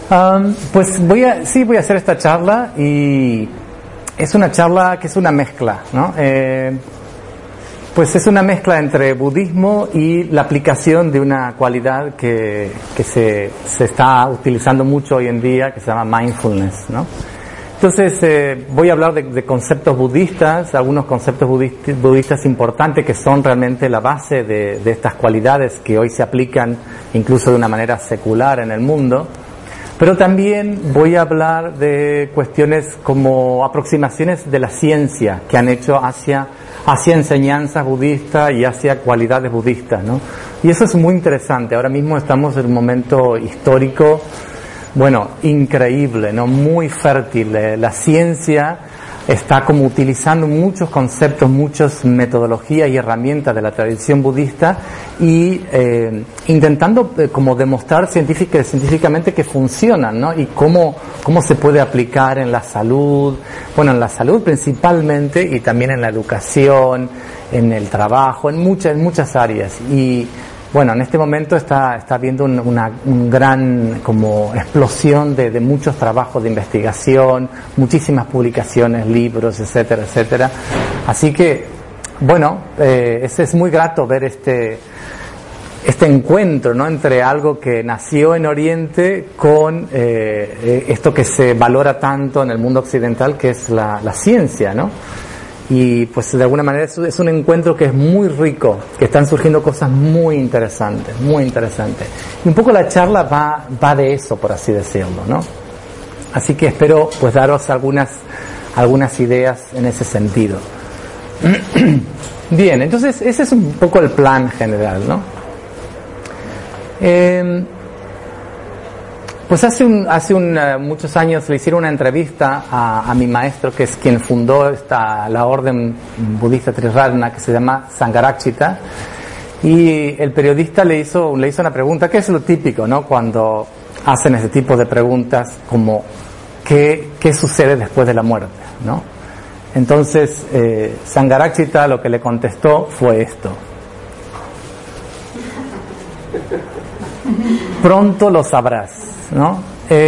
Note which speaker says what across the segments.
Speaker 1: Pues voy a hacer esta charla, y es una charla que es una mezcla, ¿no? Pues es una mezcla entre budismo y la aplicación de una cualidad que se está utilizando mucho hoy en día, que se llama mindfulness, ¿no? Entonces voy a hablar de conceptos budistas, algunos conceptos budistas importantes que son realmente la base de estas cualidades que hoy se aplican incluso de una manera secular en el mundo. Pero también voy a hablar de cuestiones como aproximaciones de la ciencia que han hecho hacia enseñanzas budistas y hacia cualidades budistas, ¿no? Y eso es muy interesante. Ahora mismo estamos en un momento histórico, increíble, ¿no? Muy fértil. La ciencia está como utilizando muchos conceptos, muchas metodologías y herramientas de la tradición budista y intentando como demostrar científicamente que funcionan, ¿no? Y cómo se puede aplicar en la salud, en la salud principalmente, y también en la educación, en el trabajo, en muchas áreas. Y en este momento está habiendo una gran como explosión de muchos trabajos de investigación, muchísimas publicaciones, libros, etcétera, etcétera. Así que, es muy grato ver este encuentro, ¿no? Entre algo que nació en Oriente con esto que se valora tanto en el mundo occidental, que es la ciencia, ¿no? Y pues de alguna manera es un encuentro que es muy rico, que están surgiendo cosas muy interesantes. Y un poco la charla va de eso, por así decirlo, ¿no? Así que espero pues daros algunas ideas en ese sentido. Bien, entonces ese es un poco el plan general, ¿no? Pues hace muchos años le hicieron una entrevista a mi maestro, que es quien fundó la orden budista Triratna, que se llama Sangharakshita, y el periodista le hizo una pregunta, que es lo típico, ¿no? Cuando hacen ese tipo de preguntas, como ¿qué sucede después de la muerte?, ¿no? Entonces Sangharakshita lo que le contestó fue esto: pronto lo sabrás, ¿no?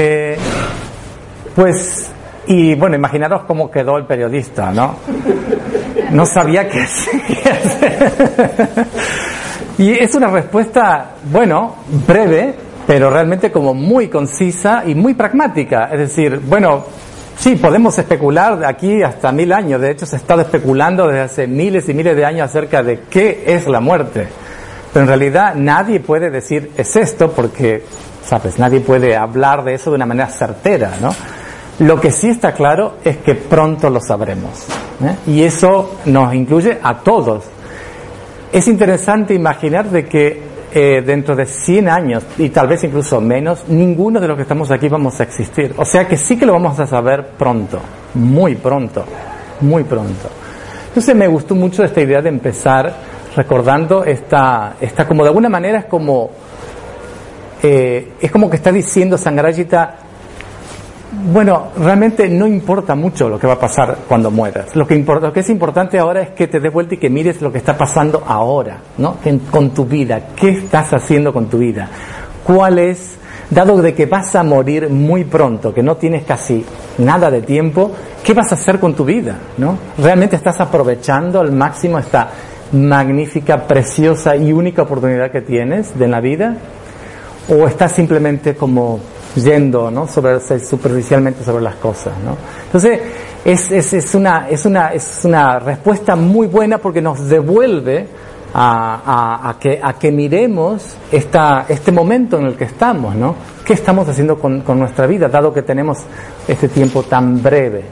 Speaker 1: Imaginaros cómo quedó el periodista, ¿no? No sabía qué hacer. Y es una respuesta, breve, pero realmente como muy concisa y muy pragmática. Es decir, sí, podemos especular de aquí hasta 1000 años. De hecho, se ha estado especulando desde hace miles y miles de años acerca de qué es la muerte. Pero en realidad nadie puede decir es esto, porque, ¿sabes?, nadie puede hablar de eso de una manera certera, ¿no? Lo que sí está claro es que pronto lo sabremos, ¿eh? Y eso nos incluye a todos. Es interesante imaginar de que dentro de 100 años, y tal vez incluso menos, ninguno de los que estamos aquí vamos a existir. O sea que sí que lo vamos a saber pronto, muy pronto. Entonces me gustó mucho esta idea de empezar recordando esta como de alguna manera es como que está diciendo Sangharakshita, realmente no importa mucho lo que va a pasar cuando mueras. Lo que es importante ahora es que te des vuelta y que mires lo que está pasando ahora, ¿no? Con tu vida. ¿Qué estás haciendo con tu vida? Dado de que vas a morir muy pronto, que no tienes casi nada de tiempo, ¿qué vas a hacer con tu vida, ¿no? ¿Realmente estás aprovechando al máximo esta magnífica, preciosa y única oportunidad que tienes de la vida? ¿O estás simplemente como yendo, ¿no?, superficialmente sobre las cosas, ¿no? Entonces es una respuesta muy buena, porque nos devuelve a que miremos este momento en el que estamos, ¿no? ¿Qué estamos haciendo con nuestra vida, dado que tenemos este tiempo tan breve?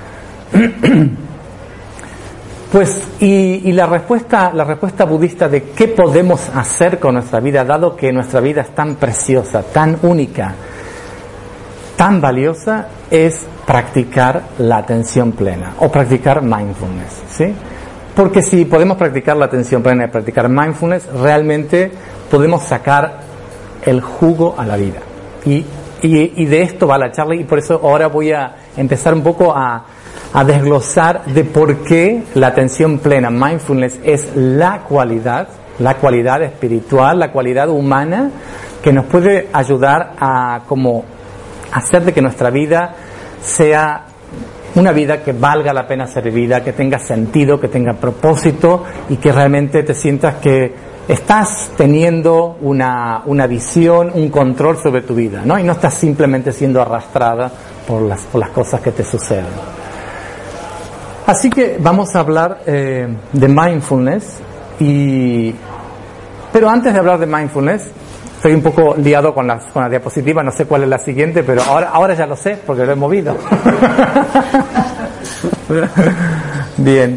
Speaker 1: Pues, y la respuesta budista de qué podemos hacer con nuestra vida, dado que nuestra vida es tan preciosa, tan única, tan valiosa, es practicar la atención plena, o practicar mindfulness, ¿sí? Porque si podemos practicar la atención plena y practicar mindfulness, realmente podemos sacar el jugo a la vida. Y de esto va la charla, y por eso ahora voy a empezar un poco a desglosar de por qué la atención plena, mindfulness, es la cualidad espiritual, la cualidad humana que nos puede ayudar a como hacer de que nuestra vida sea una vida que valga la pena ser vivida, que tenga sentido, que tenga propósito y que realmente te sientas que estás teniendo una visión, un control sobre tu vida, ¿no? Y no estás simplemente siendo arrastrada por las cosas que te suceden. Así que vamos a hablar de mindfulness, pero antes de hablar de mindfulness, estoy un poco liado con la diapositiva, no sé cuál es la siguiente, pero ahora ya lo sé porque lo he movido. Bien.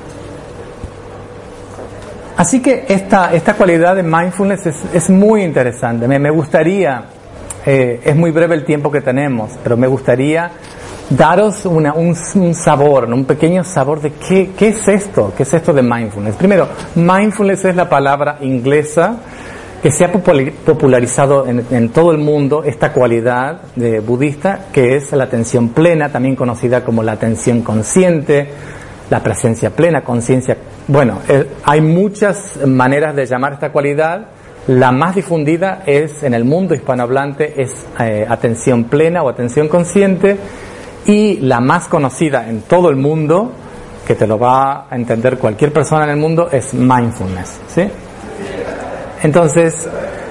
Speaker 1: Así que esta cualidad de mindfulness es muy interesante. Me gustaría, es muy breve el tiempo que tenemos, pero me gustaría daros un sabor, un pequeño sabor de qué es esto, de mindfulness. Primero, mindfulness es la palabra inglesa que se ha popularizado en todo el mundo, esta cualidad budista que es la atención plena, también conocida como la atención consciente, la presencia plena, conciencia. Bueno, hay muchas maneras de llamar esta cualidad. La más difundida es en el mundo hispanohablante es atención plena o atención consciente, y la más conocida en todo el mundo, que te lo va a entender cualquier persona en el mundo, es mindfulness, ¿sí? Entonces,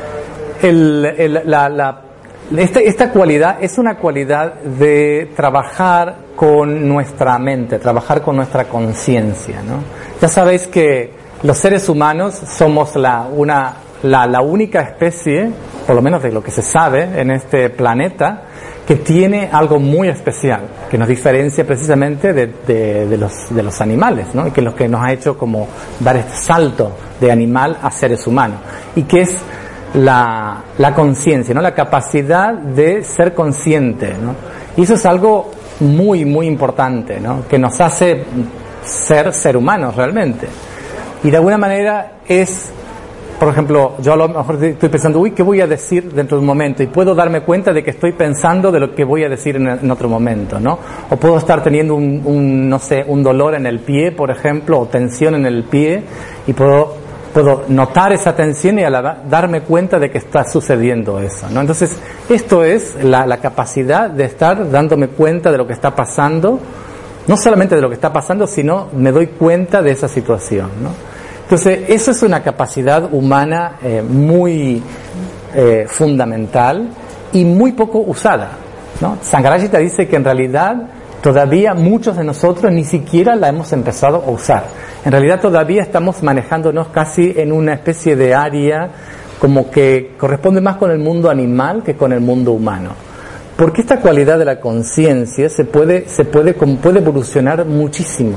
Speaker 1: esta cualidad es una cualidad de trabajar con nuestra mente, trabajar con nuestra conciencia, ¿no? Ya sabéis que los seres humanos somos la única especie, por lo menos de lo que se sabe en este planeta, que tiene algo muy especial, que nos diferencia precisamente de los animales, ¿no? Y que es lo que nos ha hecho como dar este salto de animal a seres humanos, y que es la conciencia, ¿no? La capacidad de ser consciente, ¿no? Y eso es algo muy, muy importante, ¿no? Que nos hace ser humanos realmente. Y de alguna manera es, por ejemplo, yo a lo mejor estoy pensando, ¿qué voy a decir dentro de un momento? Y puedo darme cuenta de que estoy pensando de lo que voy a decir en otro momento, ¿no? O puedo estar teniendo un dolor en el pie, por ejemplo, o tensión en el pie, y puedo notar esa tensión y darme cuenta de que está sucediendo eso, ¿no? Entonces, esto es la capacidad de estar dándome cuenta de lo que está pasando, no solamente de lo que está pasando, sino me doy cuenta de esa situación, ¿no? Entonces, eso es una capacidad humana muy fundamental y muy poco usada, ¿no? Sankarajita dice que en realidad todavía muchos de nosotros ni siquiera la hemos empezado a usar. En realidad todavía estamos manejándonos casi en una especie de área como que corresponde más con el mundo animal que con el mundo humano. Porque esta cualidad de la conciencia puede evolucionar muchísimo,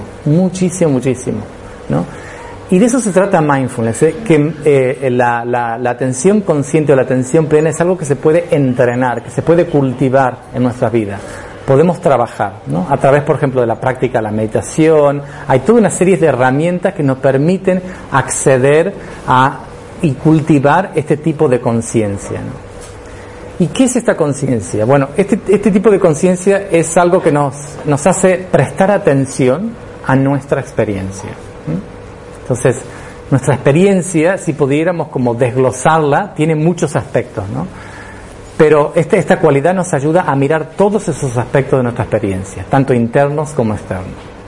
Speaker 1: ¿no? Y de eso se trata mindfulness, que la atención consciente o la atención plena es algo que se puede entrenar, que se puede cultivar en nuestra vida. Podemos trabajar, ¿no? A través, por ejemplo, de la práctica de la meditación. Hay toda una serie de herramientas que nos permiten acceder y cultivar este tipo de conciencia, ¿no? ¿Y qué es esta conciencia? Bueno, este tipo de conciencia es algo que nos hace prestar atención a nuestra experiencia. Entonces, nuestra experiencia, si pudiéramos como desglosarla, tiene muchos aspectos, ¿no? Pero esta cualidad nos ayuda a mirar todos esos aspectos de nuestra experiencia, tanto internos como externos.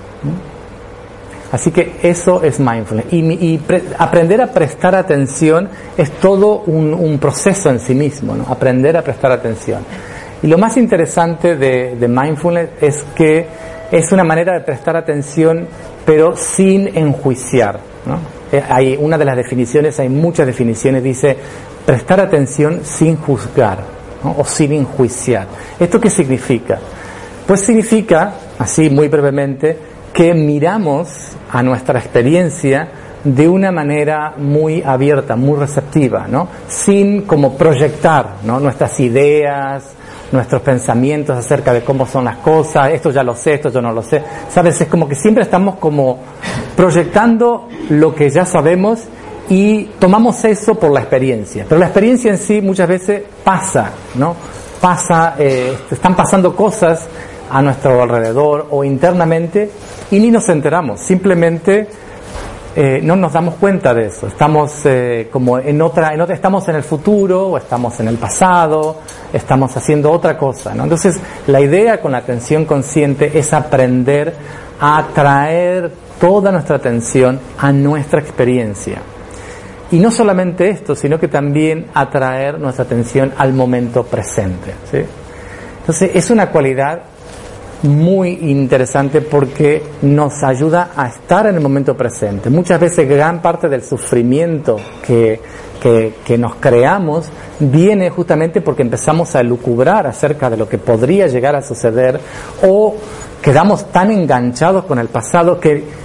Speaker 1: Así que eso es mindfulness. Y aprender a prestar atención es todo un proceso en sí mismo, ¿no? Aprender a prestar atención. Y lo más interesante de mindfulness es que es una manera de prestar atención, pero sin enjuiciar, ¿no? Hay una de las definiciones, hay muchas definiciones, dice prestar atención sin juzgar, ¿no? O sin enjuiciar. ¿Esto qué significa? Pues significa, así muy brevemente, que miramos a nuestra experiencia de una manera muy abierta, muy receptiva, ¿no? Sin como proyectar, ¿no? Nuestras ideas, nuestros pensamientos acerca de cómo son las cosas, esto ya lo sé, esto yo no lo sé, ¿sabes? Es como que siempre estamos como proyectando lo que ya sabemos y tomamos eso por la experiencia, pero la experiencia en sí muchas veces pasa, ¿no? Están pasando cosas a nuestro alrededor o internamente y ni nos enteramos, simplemente no nos damos cuenta de eso. Estamos como en otra, estamos en el futuro o estamos en el pasado, estamos haciendo otra cosa, ¿no? Entonces, la idea con la atención consciente es aprender a traer toda nuestra atención a nuestra experiencia. Y no solamente esto, sino que también atraer nuestra atención al momento presente, ¿sí? Entonces, es una cualidad muy interesante porque nos ayuda a estar en el momento presente. Muchas veces gran parte del sufrimiento que nos creamos viene justamente porque empezamos a elucubrar acerca de lo que podría llegar a suceder, o quedamos tan enganchados con el pasado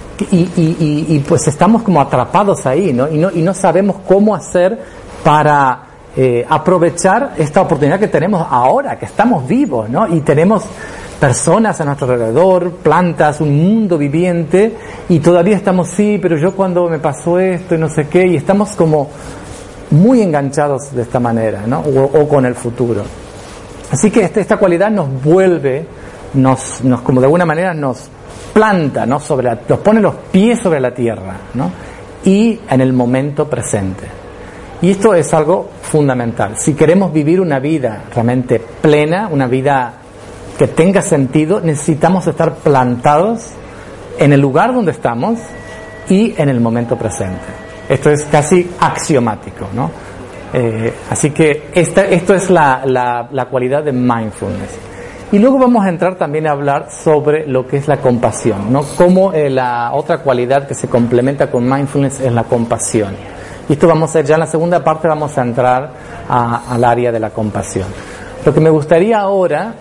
Speaker 1: y pues estamos como atrapados ahí, ¿no? Y no sabemos cómo hacer para aprovechar esta oportunidad que tenemos ahora, que estamos vivos, ¿no? Y tenemos personas a nuestro alrededor, plantas, un mundo viviente, y todavía estamos, sí, pero yo cuando me pasó esto y no sé qué, y estamos como muy enganchados de esta manera, ¿no? O con el futuro. Así que esta cualidad nos vuelve, nos como de alguna manera nos planta, ¿no? Nos pone los pies sobre la tierra, ¿no? Y en el momento presente. Y esto es algo fundamental. Si queremos vivir una vida realmente plena, una vida que tenga sentido, necesitamos estar plantados en el lugar donde estamos y en el momento presente. Esto es casi axiomático, ¿no? Así que esto es la cualidad de mindfulness. Y luego vamos a entrar también a hablar sobre lo que es la compasión, ¿no? Cómo la otra cualidad que se complementa con mindfulness es la compasión. Y esto vamos a ver, ya en la segunda parte vamos a entrar al área de la compasión. Lo que me gustaría ahora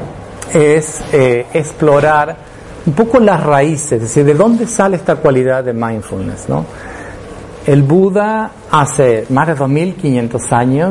Speaker 1: es explorar un poco las raíces, es decir, de dónde sale esta cualidad de mindfulness, ¿no? El Buda hace más de 2500 años,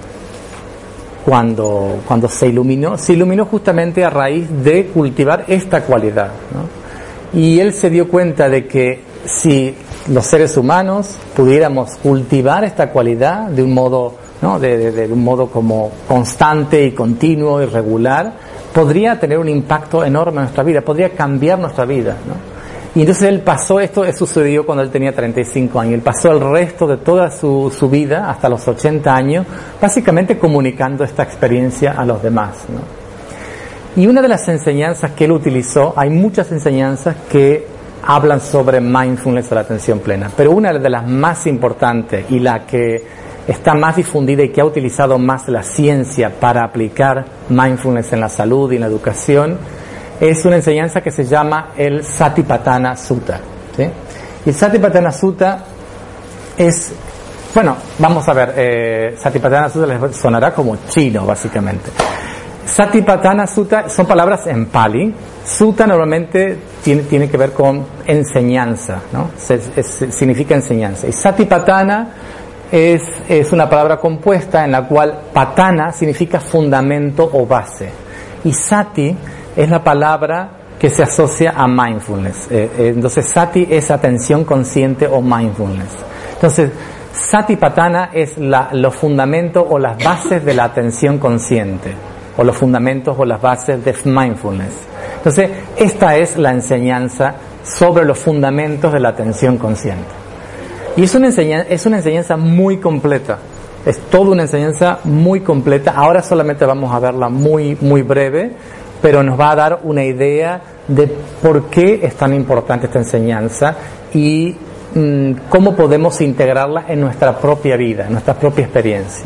Speaker 1: cuando se iluminó justamente a raíz de cultivar esta cualidad, ¿no? Y él se dio cuenta de que si los seres humanos pudiéramos cultivar esta cualidad de un modo, ¿no? de un modo como constante y continuo y regular, podría tener un impacto enorme en nuestra vida, podría cambiar nuestra vida, ¿no? Y entonces él pasó, esto sucedió cuando él tenía 35 años, él pasó el resto de toda su vida, hasta los 80 años, básicamente comunicando esta experiencia a los demás, ¿no? Y una de las enseñanzas que él utilizó, hay muchas enseñanzas que hablan sobre mindfulness o la atención plena, pero una de las más importantes y la que está más difundida y que ha utilizado más la ciencia para aplicar mindfulness en la salud y en la educación, es una enseñanza que se llama el Satipatthana Sutta, ¿sí? Y el Satipatthana Sutta es, bueno, vamos a ver, Satipatthana Sutta les sonará como chino, básicamente. Satipatthana Sutta son palabras en Pali. Sutta normalmente tiene que ver con enseñanza, ¿no? Significa enseñanza. Y Satipatthana es una palabra compuesta en la cual patana significa fundamento o base. Y sati es la palabra que se asocia a mindfulness. Entonces sati es atención consciente o mindfulness. Entonces Satipatthana es los fundamentos o las bases de la atención consciente, o los fundamentos o las bases de mindfulness. Entonces esta es la enseñanza sobre los fundamentos de la atención consciente. Y es una enseñanza muy completa. Es toda una enseñanza muy completa. Ahora solamente vamos a verla muy, muy breve, pero nos va a dar una idea de por qué es tan importante esta enseñanza y cómo podemos integrarla en nuestra propia vida, en nuestra propia experiencia.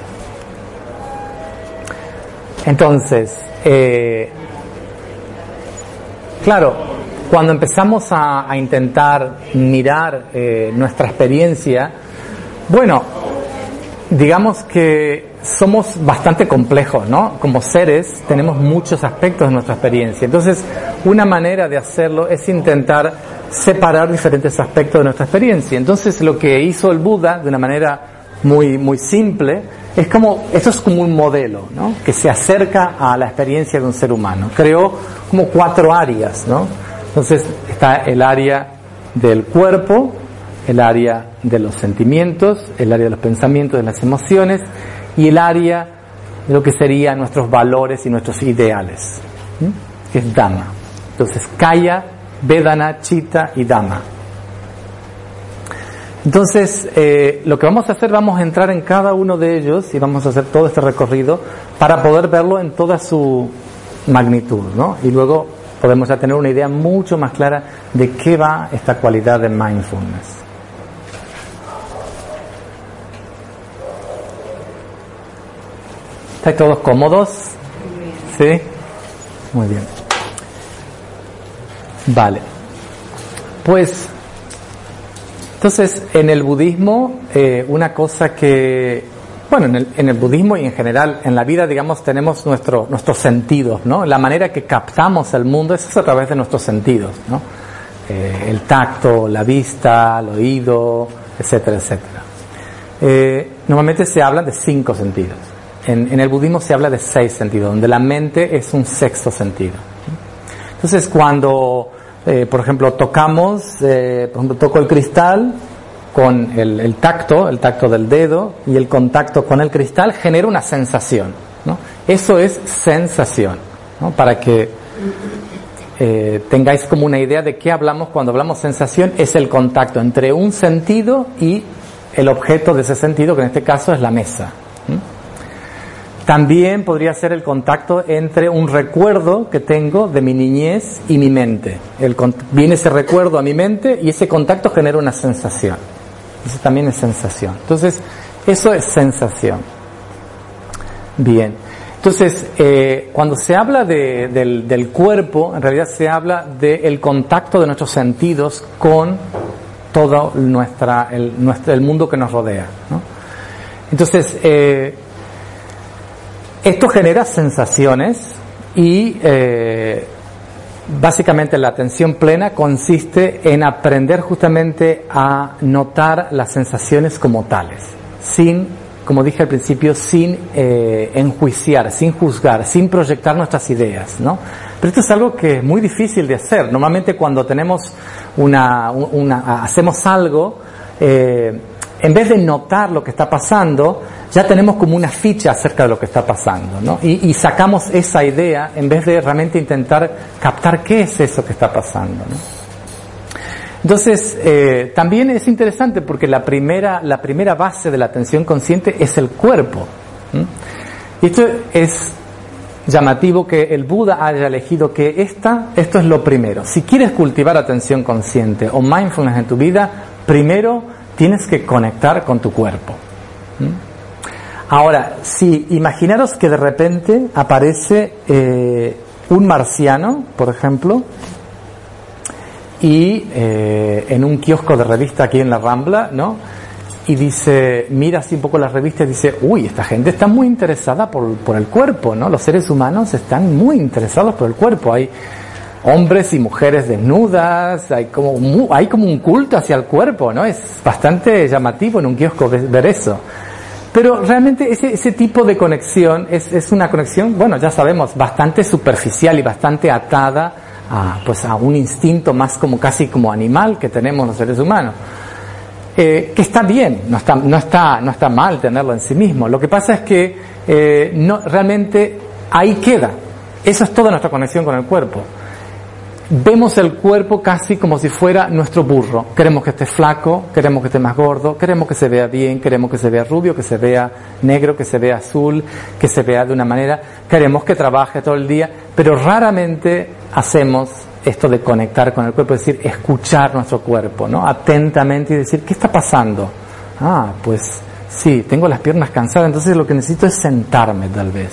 Speaker 1: Entonces, claro, cuando empezamos a intentar mirar nuestra experiencia, bueno, digamos que somos bastante complejos, ¿no? Como seres tenemos muchos aspectos de nuestra experiencia. Entonces, una manera de hacerlo es intentar separar diferentes aspectos de nuestra experiencia. Entonces, lo que hizo el Buda de una manera muy, muy simple es esto es como un modelo, ¿no? Que se acerca a la experiencia de un ser humano. Creó como 4 áreas, ¿no? Entonces está el área del cuerpo, el área de los sentimientos, el área de los pensamientos, de las emociones y el área de lo que serían nuestros valores y nuestros ideales, que es Dhamma. Entonces Kaya, Vedana, Chitta y Dhamma. Entonces, lo que vamos a hacer, vamos a entrar en cada uno de ellos y vamos a hacer todo este recorrido para poder verlo en toda su magnitud, ¿no? Y luego podemos ya tener una idea mucho más clara de qué va esta cualidad de mindfulness. ¿Estáis todos cómodos? ¿Sí? Muy bien. Vale. Pues, entonces, en el budismo, una cosa que, bueno, en el budismo y en general, en la vida, digamos, tenemos nuestros sentidos, ¿no? La manera que captamos el mundo es a través de nuestros sentidos, ¿no? El tacto, la vista, el oído, etcétera, etcétera. Normalmente se habla de 5 sentidos. En el budismo se habla de 6 sentidos, donde la mente es un 6º sentido. Entonces, cuando, por ejemplo, tocamos, por ejemplo, toco el cristal con el tacto del dedo y el contacto con el cristal genera una sensación, ¿no? Eso es sensación, ¿no? Para que tengáis como una idea de qué hablamos cuando hablamos sensación, es el contacto entre un sentido y el objeto de ese sentido, que en este caso es la mesa. También podría ser el contacto entre un recuerdo que tengo de mi niñez y mi mente. Viene ese recuerdo a mi mente y ese contacto genera una sensación. Eso también es sensación. Entonces, eso es sensación. Bien. Entonces, cuando se habla del cuerpo, en realidad se habla del contacto de nuestros sentidos con todo el mundo que nos rodea, ¿no? Entonces, esto genera sensaciones y básicamente la atención plena consiste en aprender justamente a notar las sensaciones como tales, sin, como dije al principio, sin enjuiciar, sin juzgar, sin proyectar nuestras ideas, ¿no? Pero esto es algo que es muy difícil de hacer. Normalmente cuando tenemos hacemos algo, en vez de notar lo que está pasando, ya tenemos como una ficha acerca de lo que está pasando, ¿no? Y sacamos esa idea en vez de realmente intentar captar qué es eso que está pasando, ¿no? Entonces, también es interesante porque la primera base de la atención consciente es el cuerpo. Y esto es llamativo que el Buda haya elegido que esto es lo primero. Si quieres cultivar atención consciente o mindfulness en tu vida, primero tienes que conectar con tu cuerpo. Ahora, si imaginaros que de repente aparece un marciano, por ejemplo, y en un kiosco de revista aquí en la Rambla, ¿no? Y dice, mira así un poco las revistas y dice, uy, esta gente está muy interesada por el cuerpo, ¿no? Los seres humanos están muy interesados por el cuerpo. Hay hombres y mujeres desnudas, hay como un culto hacia el cuerpo, ¿no? Es bastante llamativo en un kiosco ver eso. Pero realmente ese tipo de conexión es una conexión, bueno, ya sabemos, bastante superficial y bastante atada a un instinto más casi como animal que tenemos los seres humanos. Que está bien, no está mal tenerlo en sí mismo. Lo que pasa es que realmente ahí queda. Eso es toda nuestra conexión con el cuerpo. Vemos el cuerpo casi como si fuera nuestro burro. Queremos que esté flaco, queremos que esté más gordo, queremos que se vea bien, queremos que se vea rubio, que se vea negro, que se vea azul, que se vea de una manera. Queremos que trabaje todo el día, pero raramente hacemos esto de conectar con el cuerpo, es decir, escuchar nuestro cuerpo, ¿no? Atentamente y decir, ¿qué está pasando? Pues sí, tengo las piernas cansadas, entonces lo que necesito es sentarme tal vez.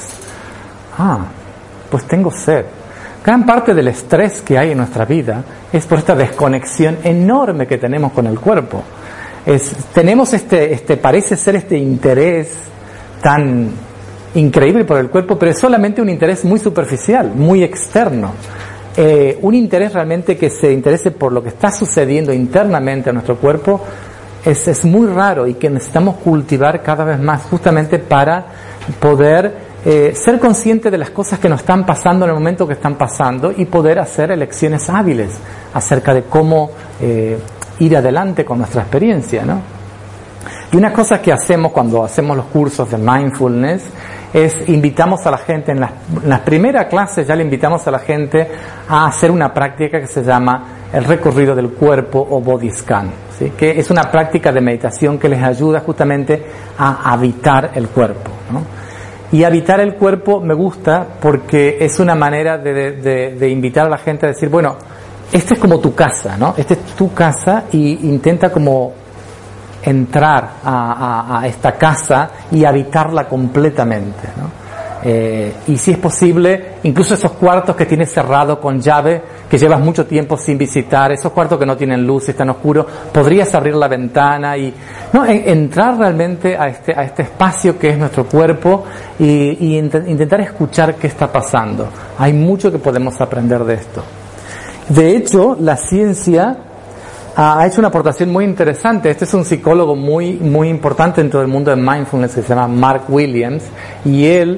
Speaker 1: Pues tengo sed. Gran parte del estrés que hay en nuestra vida es por esta desconexión enorme que tenemos con el cuerpo. Tenemos parece ser este interés tan increíble por el cuerpo, pero es solamente un interés muy superficial, muy externo. Un interés realmente que se interese por lo que está sucediendo internamente en nuestro cuerpo es muy raro y que necesitamos cultivar cada vez más justamente para poder ser consciente de las cosas que nos están pasando en el momento que están pasando y poder hacer elecciones hábiles acerca de cómo ir adelante con nuestra experiencia, ¿no? Y una cosa que hacemos cuando hacemos los cursos de mindfulness es invitamos a la gente, en las primeras clases ya le invitamos a la gente a hacer una práctica que se llama el recorrido del cuerpo o body scan. ¿sí? Que es una práctica de meditación que les ayuda justamente a habitar el cuerpo, ¿no? Y habitar el cuerpo me gusta porque es una manera de invitar a la gente a decir, bueno, esta es como tu casa, ¿no? Esta es tu casa y intenta como entrar a esta casa y habitarla completamente, ¿no? Y si es posible, incluso esos cuartos que tienes cerrado con llave, que llevas mucho tiempo sin visitar, esos cuartos que no tienen luz y están oscuros, podrías abrir la ventana y no entrar realmente a este espacio que es nuestro cuerpo y intentar escuchar qué está pasando. Hay mucho que podemos aprender de esto. De hecho, la ciencia ha hecho una aportación muy interesante. Este es un psicólogo muy importante dentro del mundo de mindfulness que se llama Mark Williams, y él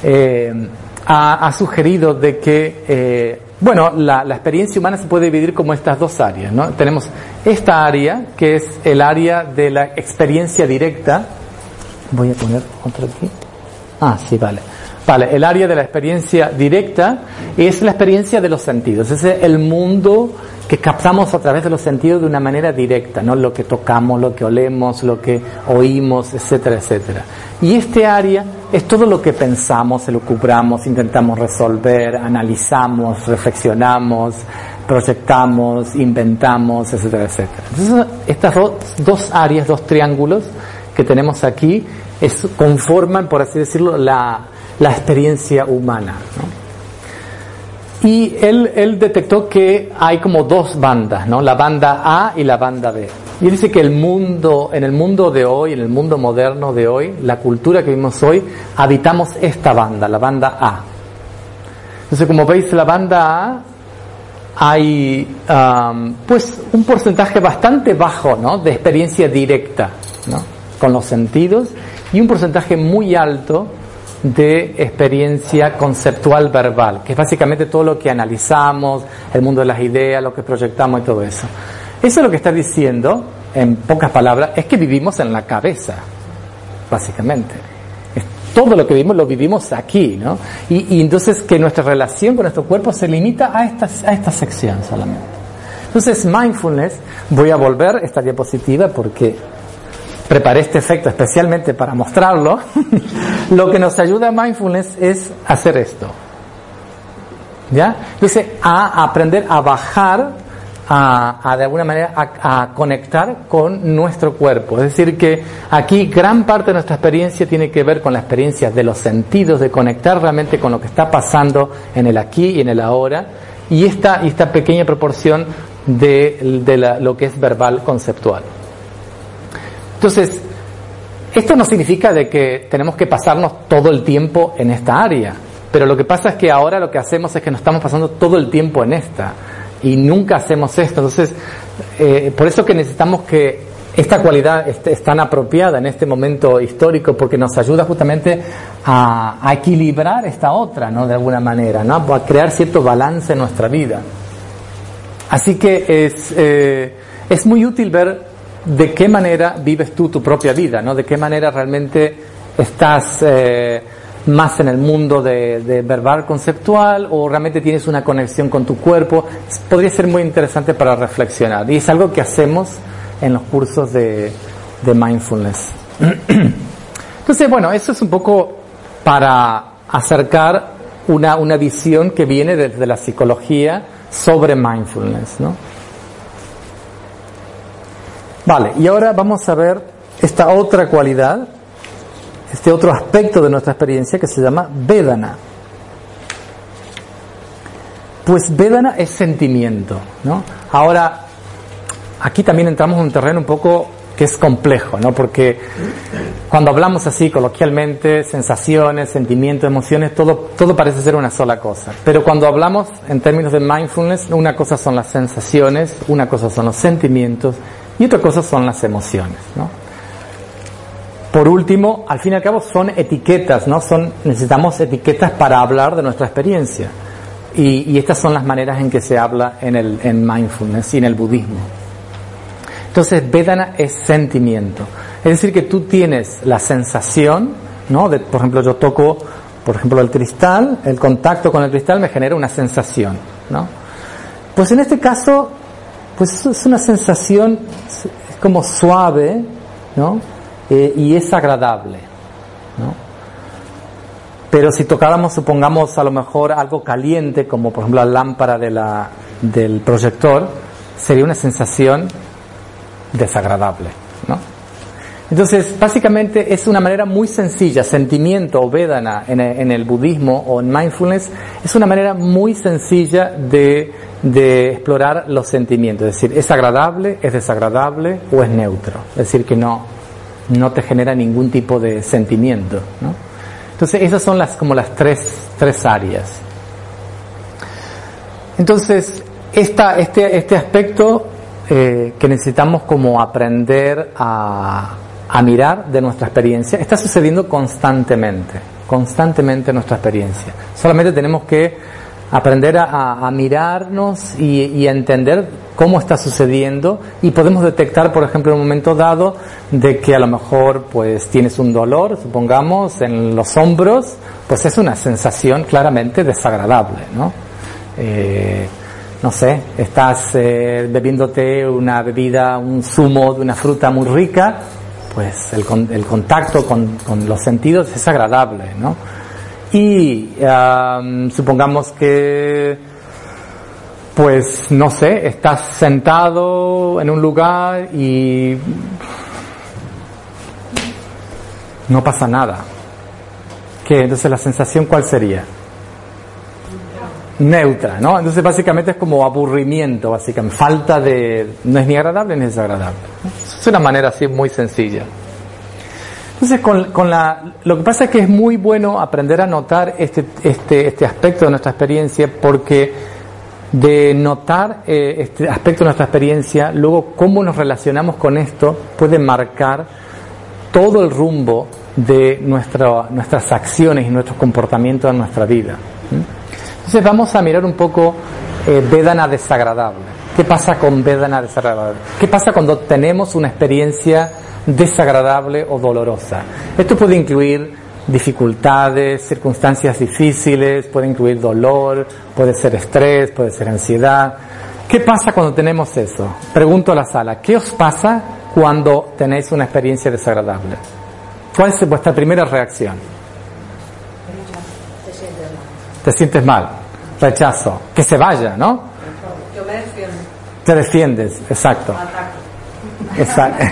Speaker 1: ha sugerido de que la experiencia humana se puede dividir como estas dos áreas, ¿no? Tenemos esta área que es el área de la experiencia directa. Voy a poner otra aquí. Sí, vale. Vale, el área de la experiencia directa es la experiencia de los sentidos, es el mundo que captamos a través de los sentidos de una manera directa, ¿no? Lo que tocamos, lo que olemos, lo que oímos, etcétera, etcétera. Y este área es todo lo que pensamos, elucubramos, intentamos resolver, analizamos, reflexionamos, proyectamos, inventamos, etcétera, etcétera. Entonces, estas dos áreas, dos triángulos que tenemos aquí, conforman, por así decirlo, la experiencia humana, ¿no? Y él detectó que hay como dos bandas, ¿no? La banda A y la banda B. Y él dice que en el mundo de hoy, en el mundo moderno de hoy, la cultura que vivimos hoy, habitamos esta banda, la banda A. Entonces, como veis, la banda A hay pues un porcentaje bastante bajo, ¿no? De experiencia directa, ¿no? Con los sentidos, y un porcentaje muy alto de experiencia conceptual verbal, que es básicamente todo lo que analizamos, el mundo de las ideas, lo que proyectamos y todo eso. Eso es lo que está diciendo, en pocas palabras, es que vivimos en la cabeza, básicamente. Todo lo que vivimos lo vivimos aquí, ¿no? Y entonces que nuestra relación con nuestro cuerpo se limita a esta sección solamente. Entonces, mindfulness, voy a volver esta diapositiva porque preparé este efecto especialmente para mostrarlo. Lo que nos ayuda a mindfulness es hacer esto, ¿ya? Entonces, a aprender a bajar, de alguna manera, a conectar con nuestro cuerpo. Es decir, que aquí gran parte de nuestra experiencia tiene que ver con la experiencia de los sentidos, de conectar realmente con lo que está pasando en el aquí y en el ahora, y esta pequeña proporción de lo que es verbal conceptual. Entonces, esto no significa de que tenemos que pasarnos todo el tiempo en esta área, pero lo que pasa es que ahora lo que hacemos es que nos estamos pasando todo el tiempo en esta, y nunca hacemos esto. Entonces, por eso que necesitamos que esta cualidad es tan apropiada en este momento histórico, porque nos ayuda justamente a equilibrar esta otra, ¿no? De alguna manera, ¿no? A crear cierto balance en nuestra vida. Así que es muy útil ver de qué manera vives tú tu propia vida, ¿no? De qué manera realmente estás más en el mundo de verbal conceptual, o realmente tienes una conexión con tu cuerpo. Podría ser muy interesante para reflexionar, y es algo que hacemos en los cursos de mindfulness. Entonces, bueno, eso es un poco para acercar una visión que viene desde la psicología sobre mindfulness, ¿no? Vale, y ahora vamos a ver esta otra cualidad, este otro aspecto de nuestra experiencia que se llama Vedana. Pues Vedana es sentimiento, ¿no? Ahora, aquí también entramos en un terreno un poco que es complejo, ¿no? Porque cuando hablamos así coloquialmente, sensaciones, sentimientos, emociones, todo parece ser una sola cosa. Pero cuando hablamos en términos de mindfulness, una cosa son las sensaciones, una cosa son los sentimientos, y otra cosa son las emociones, ¿no? Por último, al fin y al cabo son etiquetas, ¿no? Necesitamos etiquetas para hablar de nuestra experiencia. Y estas son las maneras en que se habla en mindfulness y en el budismo. Entonces, Vedana es sentimiento. Es decir, que tú tienes la sensación, ¿no? Por ejemplo, yo toco, por ejemplo, el cristal, el contacto con el cristal me genera una sensación, ¿no? Pues en este caso, pues es una sensación, como suave, ¿no? Y es agradable, ¿no? Pero si tocáramos, supongamos, a lo mejor algo caliente, como por ejemplo la lámpara del proyector, sería una sensación desagradable, ¿no? Entonces, básicamente es una manera muy sencilla, sentimiento o vedana en el budismo o en mindfulness, es una manera muy sencilla de explorar los sentimientos, es decir, ¿es agradable, es desagradable o es neutro? Es decir, que no te genera ningún tipo de sentimiento, ¿no? Entonces, esas son como las tres áreas. Entonces, este aspecto que necesitamos como aprender a mirar de nuestra experiencia, está sucediendo constantemente en nuestra experiencia. Solamente tenemos que aprender a mirarnos y a entender cómo está sucediendo, y podemos detectar, por ejemplo, en un momento dado de que a lo mejor pues tienes un dolor, supongamos, en los hombros, pues es una sensación claramente desagradable, ¿no? No sé, estás bebiéndote una bebida, un zumo de una fruta muy rica, pues el contacto con los sentidos es agradable, ¿no? Y supongamos que, pues no sé, estás sentado en un lugar y no pasa nada. ¿Qué? Entonces la sensación, ¿cuál sería? Neutra, ¿no? Entonces básicamente es como aburrimiento, básicamente, falta de, no es ni agradable ni desagradable. Es una manera así muy sencilla. Entonces lo que pasa es que es muy bueno aprender a notar este aspecto de nuestra experiencia, porque de notar este aspecto de nuestra experiencia, luego cómo nos relacionamos con esto puede marcar todo el rumbo de nuestras acciones y nuestros comportamientos en nuestra vida. Entonces vamos a mirar un poco Vedana desagradable. ¿Qué pasa con Vedana desagradable? ¿Qué pasa cuando tenemos una experiencia desagradable o dolorosa? Esto puede incluir dificultades, circunstancias difíciles, puede incluir dolor, puede ser estrés, puede ser ansiedad. ¿Qué pasa cuando tenemos eso? Pregunto a la sala, ¿qué os pasa cuando tenéis una experiencia desagradable? ¿Cuál es vuestra primera reacción? Te sientes mal, rechazo, que se vaya, ¿no?
Speaker 2: Yo me defiendo.
Speaker 1: Te defiendes, exacto. Exacto.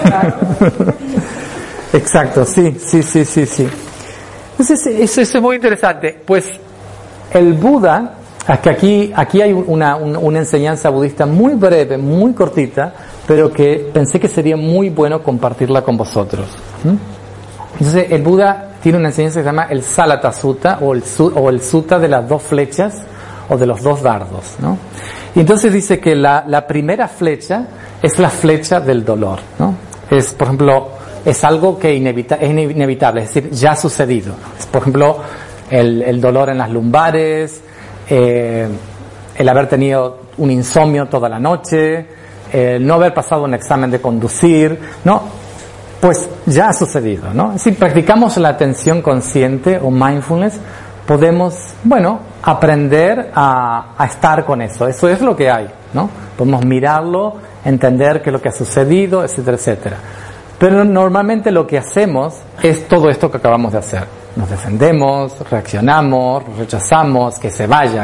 Speaker 1: Exacto, sí. Entonces, eso es muy interesante. Pues el Buda, que aquí hay una enseñanza budista muy breve, muy cortita, pero que pensé que sería muy bueno compartirla con vosotros. Entonces el Buda tiene una enseñanza que se llama el Salata Sutta, o el Sutta de las dos flechas o de los dos dardos, ¿no? Y entonces dice que la primera flecha es la flecha del dolor, ¿no? Es, por ejemplo, es algo que es inevitable, es decir, ya ha sucedido. Es, por ejemplo, el dolor en las lumbares, el haber tenido un insomnio toda la noche, el no haber pasado un examen de conducir, ¿no? Pues ya ha sucedido, ¿no? Si practicamos la atención consciente o mindfulness, podemos, aprender a estar con eso. Eso es lo que hay, ¿no? Podemos mirarlo, entender qué es lo que ha sucedido, etcétera, etcétera. Pero normalmente lo que hacemos es todo esto que acabamos de hacer. Nos defendemos, reaccionamos, rechazamos, que se vaya.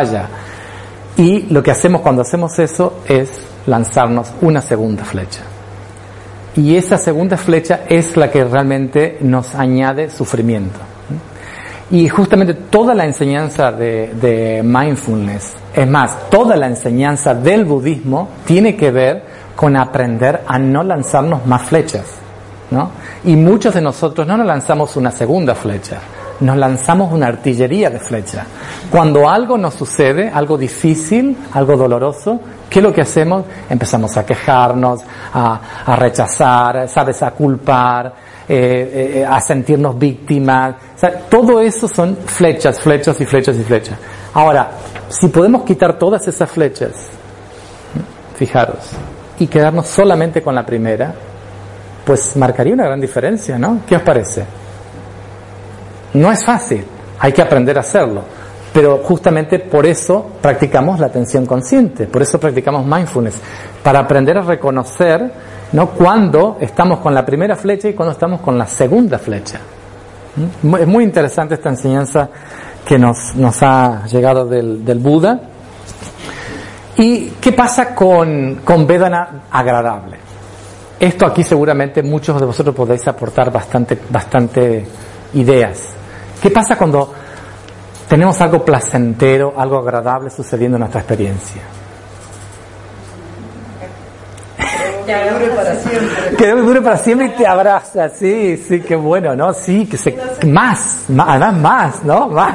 Speaker 1: Y lo que hacemos cuando hacemos eso es lanzarnos una segunda flecha. Y esa segunda flecha es la que realmente nos añade sufrimiento. Y justamente toda la enseñanza de mindfulness, es más, toda la enseñanza del budismo tiene que ver con aprender a no lanzarnos más flechas, ¿no? Y muchos de nosotros no nos lanzamos una segunda flecha, nos lanzamos una artillería de flechas. Cuando algo nos sucede, algo difícil, algo doloroso, ¿qué es lo que hacemos? Empezamos a quejarnos, a rechazar, ¿sabes? A culpar, a sentirnos víctimas. O sea, todo eso son flechas. Ahora, si podemos quitar todas esas flechas, fijaros, y quedarnos solamente con la primera, pues marcaría una gran diferencia, ¿no? ¿Qué os parece? No es fácil, hay que aprender a hacerlo, pero justamente por eso practicamos la atención consciente, por eso practicamos mindfulness, para aprender a reconocer ¿no? Cuando estamos con la primera flecha y cuando estamos con la segunda flecha. Es muy interesante esta enseñanza que nos ha llegado del Buda. ¿Y qué pasa con Vedana agradable? Esto aquí seguramente muchos de vosotros podéis aportar bastante ideas. ¿Qué pasa cuando tenemos algo placentero, algo agradable sucediendo en nuestra experiencia?
Speaker 2: Que dure para siempre.
Speaker 1: Que dure para siempre y te abraza, sí, qué bueno, ¿no? Sí, más, además más, ¿no? Más.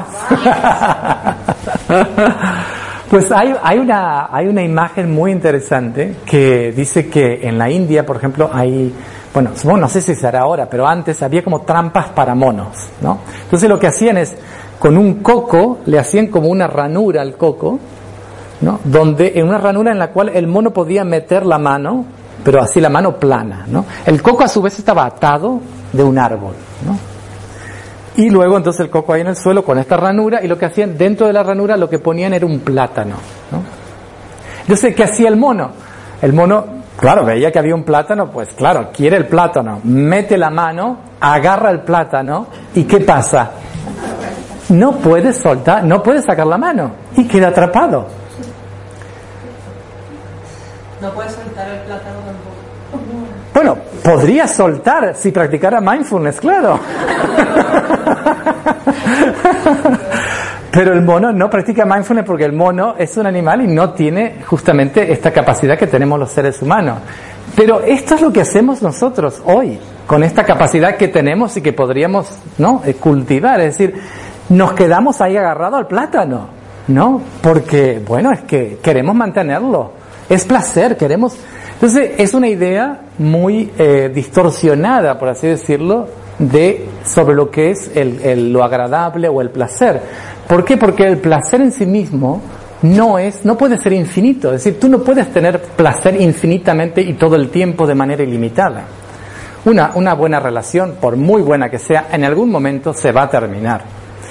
Speaker 1: Pues hay una imagen muy interesante que dice que en la India, por ejemplo, bueno, no sé si se hará ahora, pero antes había como trampas para monos, ¿no? Entonces lo que hacían es, con un coco, le hacían como una ranura al coco, ¿no? En una ranura en la cual el mono podía meter la mano, pero así la mano plana, ¿no? El coco a su vez estaba atado de un árbol, ¿no? Y luego entonces el coco ahí en el suelo con esta ranura, y lo que hacían dentro de la ranura, lo que ponían era un plátano, ¿no? Entonces, ¿qué hacía el mono? El mono, claro, veía que había un plátano, pues claro, quiere el plátano, mete la mano, agarra el plátano, ¿y qué pasa? No puede soltar, no puede sacar la mano, y queda atrapado.
Speaker 2: No puede soltar el plátano tampoco.
Speaker 1: Bueno, podría soltar si practicara mindfulness, claro. Pero el mono no practica mindfulness porque el mono es un animal y no tiene justamente esta capacidad que tenemos los seres humanos. Pero esto es lo que hacemos nosotros hoy, con esta capacidad que tenemos y que podríamos, ¿no?, cultivar. Es decir, nos quedamos ahí agarrados al plátano, ¿no? Porque, bueno, es que queremos mantenerlo. Es placer, queremos... Entonces, es una idea muy distorsionada, por así decirlo, sobre lo que es lo agradable o el placer. ¿Por qué? Porque el placer en sí mismo no puede ser infinito. Es decir, tú no puedes tener placer infinitamente y todo el tiempo de manera ilimitada. Una buena relación, por muy buena que sea, en algún momento se va a terminar.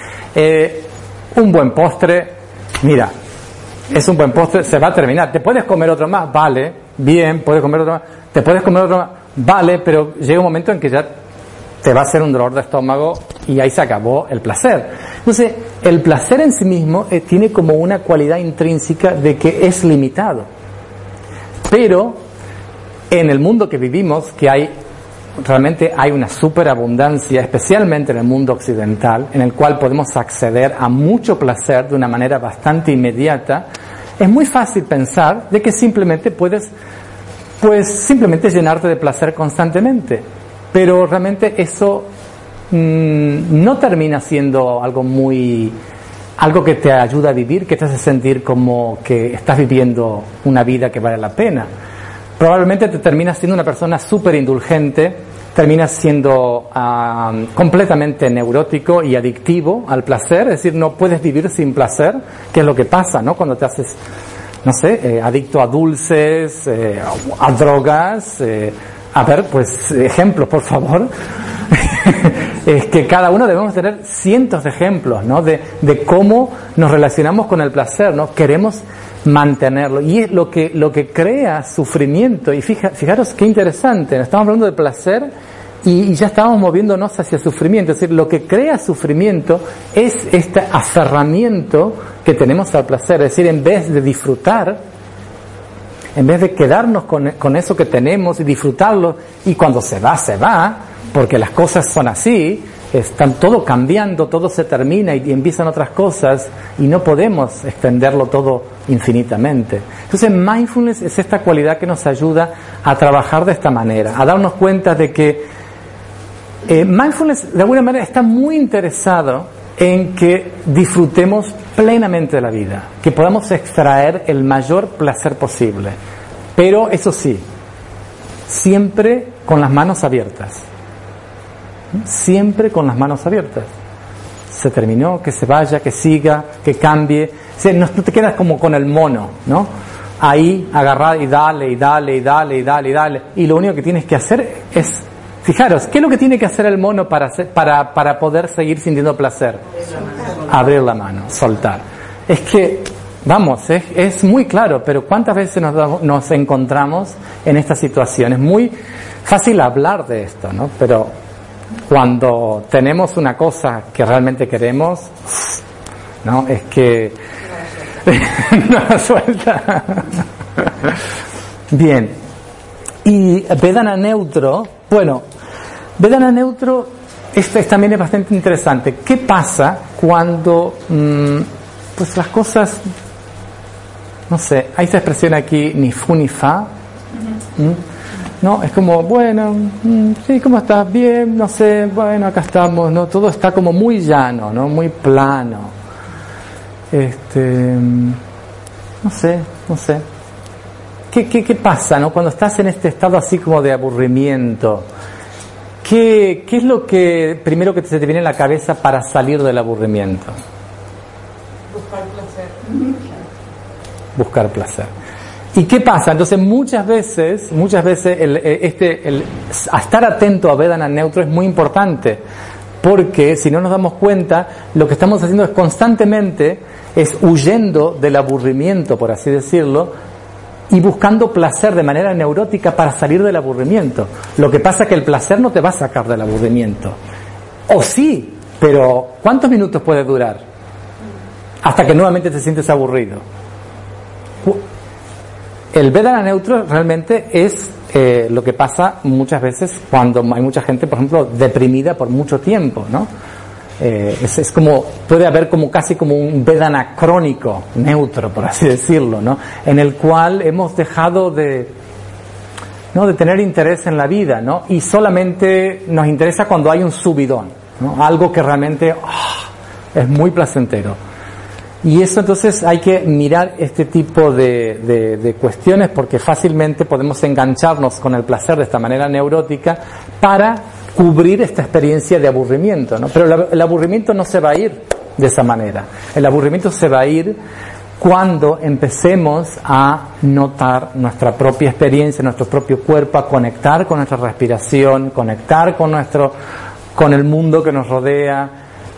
Speaker 1: Un buen postre, mira, es un buen postre, se va a terminar. ¿Te puedes comer otro más? Vale, bien, puedes comer otro más. ¿Te puedes comer otro más? Vale, pero llega un momento en que ya te va a hacer un dolor de estómago y ahí se acabó el placer. Entonces, el placer en sí mismo tiene como una cualidad intrínseca de que es limitado. Pero, en el mundo que vivimos, realmente hay una superabundancia, especialmente en el mundo occidental, en el cual podemos acceder a mucho placer de una manera bastante inmediata. Es muy fácil pensar de que simplemente puedes, simplemente llenarte de placer constantemente, pero realmente eso no termina siendo algo que te ayuda a vivir, que te hace sentir como que estás viviendo una vida que vale la pena. Probablemente te terminas siendo una persona súper indulgente, terminas siendo completamente neurótico y adictivo al placer, es decir, no puedes vivir sin placer, que es lo que pasa, ¿no? Cuando te haces, no sé, adicto a dulces, a drogas, a ver, pues, ejemplos, por favor. Es que cada uno debemos tener cientos de ejemplos, ¿no? De cómo nos relacionamos con el placer, ¿no? Queremos mantenerlo, y es lo que crea sufrimiento. Y fijaros qué interesante, estamos hablando de placer y ya estamos moviéndonos hacia sufrimiento. Es decir, lo que crea sufrimiento es este aferramiento que tenemos al placer. Es decir, en vez de disfrutar, en vez de quedarnos con eso que tenemos y disfrutarlo, y cuando se va, porque las cosas son así, están todo cambiando, todo se termina y empiezan otras cosas, y no podemos extenderlo todo infinitamente. Entonces, mindfulness es esta cualidad que nos ayuda a trabajar de esta manera, a darnos cuenta de que mindfulness de alguna manera está muy interesado en que disfrutemos plenamente de la vida, que podamos extraer el mayor placer posible, pero eso sí, siempre con las manos abiertas. Siempre con las manos abiertas. Se terminó, que se vaya, que siga, que cambie. O sea, no te quedas como con el mono, ¿no? Ahí agarrar y dale, y dale, y dale, y dale, y dale. Y lo único que tienes que hacer es, fijaros, ¿qué es lo que tiene que hacer el mono para poder seguir sintiendo placer? Abrir la mano, soltar. Es que Vamos, es muy claro, pero ¿cuántas veces nos encontramos en esta situación? Es muy fácil hablar de esto, ¿no? Pero cuando tenemos una cosa que realmente queremos, ¿no? Es que no la suelta. Bien. Y Vedana neutro, bueno, Vedana neutro también es bastante interesante. ¿Qué pasa cuando pues las cosas, no sé, hay esa expresión aquí, ni fu ni fa, ¿no? Es como, bueno, sí, ¿cómo estás? Bien, no sé, bueno, acá estamos, ¿no? Todo está como muy llano, ¿no? Muy plano. No sé. ¿Qué pasa, no? Cuando estás en este estado así como de aburrimiento, ¿qué es lo que primero que se te viene a la cabeza para salir del aburrimiento? Buscar placer. ¿Y qué pasa? Entonces muchas veces estar atento a Vedana neutro es muy importante, porque si no nos damos cuenta, lo que estamos haciendo es constantemente huyendo del aburrimiento, por así decirlo, y buscando placer de manera neurótica para salir del aburrimiento. Lo que pasa es que el placer no te va a sacar del aburrimiento. O sí, pero ¿cuántos minutos puede durar? Hasta que nuevamente te sientes aburrido. El Vedana neutro realmente es lo que pasa muchas veces cuando hay mucha gente, por ejemplo, deprimida por mucho tiempo, ¿no? Es como, puede haber como casi como un Vedana crónico, neutro, por así decirlo, ¿no? En el cual hemos dejado de tener interés en la vida, ¿no? Y solamente nos interesa cuando hay un subidón, ¿no? Algo que realmente es muy placentero. Y eso entonces hay que mirar este tipo de cuestiones, porque fácilmente podemos engancharnos con el placer de esta manera neurótica para cubrir esta experiencia de aburrimiento, ¿no? Pero el aburrimiento no se va a ir de esa manera. El aburrimiento se va a ir cuando empecemos a notar nuestra propia experiencia, nuestro propio cuerpo, a conectar con nuestra respiración, conectar con el mundo que nos rodea.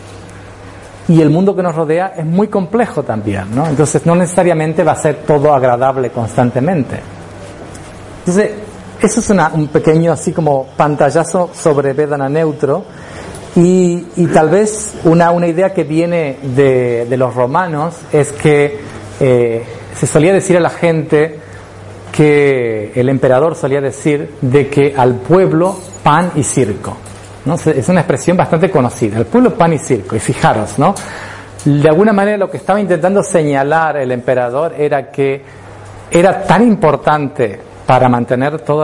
Speaker 1: Y el mundo que nos rodea es muy complejo también, ¿no? Entonces no necesariamente va a ser todo agradable constantemente. Entonces, eso es un pequeño así como pantallazo sobre Vedana neutro, y tal vez una idea que viene de los romanos es que se solía decir a la gente, que el emperador solía decir de que al pueblo pan y circo, ¿no? Es una expresión bastante conocida, el pueblo pan y circo. Y fijaros, ¿no? De alguna manera lo que estaba intentando señalar el emperador era que era tan importante para mantener toda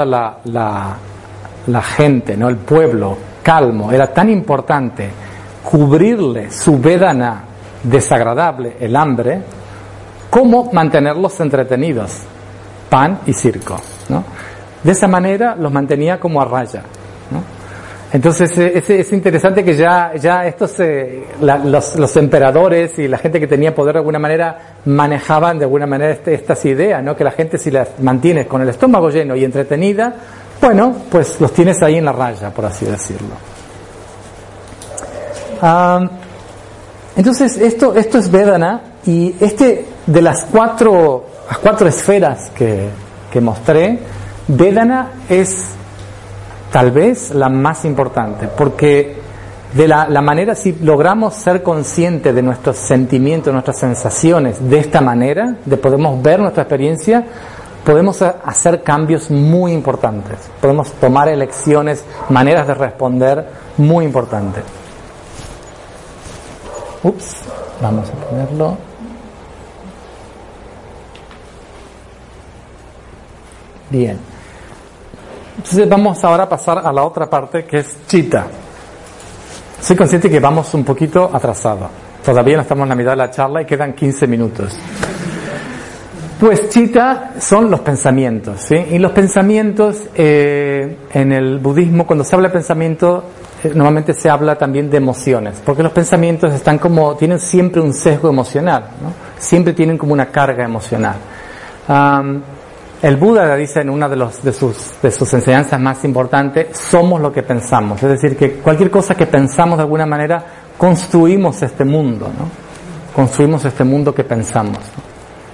Speaker 1: la gente, ¿no? El pueblo calmo, era tan importante cubrirle su Vedana desagradable, el hambre, como mantenerlos entretenidos, pan y circo, ¿no? De esa manera los mantenía como a raya, ¿no? Entonces es interesante que ya estos los emperadores y la gente que tenía poder de alguna manera manejaban de alguna manera estas ideas, ¿no? Que la gente, si las mantienes con el estómago lleno y entretenida, bueno, pues los tienes ahí en la raya, por así decirlo. Entonces esto es Vedana, y de las cuatro esferas que mostré, Vedana es tal vez la más importante, porque de la manera, si logramos ser conscientes de nuestros sentimientos, nuestras sensaciones de esta manera, podemos ver nuestra experiencia, podemos hacer cambios muy importantes, podemos tomar elecciones, maneras de responder muy importantes. Vamos a ponerlo. Bien. Entonces vamos ahora a pasar a la otra parte, que es Chitta. Soy consciente que vamos un poquito atrasados. Todavía no estamos en la mitad de la charla y quedan 15 minutos. Pues Chitta son los pensamientos, ¿sí? Y los pensamientos, en el budismo, cuando se habla de pensamiento, normalmente se habla también de emociones, porque los pensamientos tienen siempre un sesgo emocional, ¿no? Siempre tienen como una carga emocional. El Buda dice en una de sus enseñanzas más importantes, somos lo que pensamos. Es decir, que cualquier cosa que pensamos de alguna manera, construimos este mundo, ¿no? Construimos este mundo que pensamos, ¿no?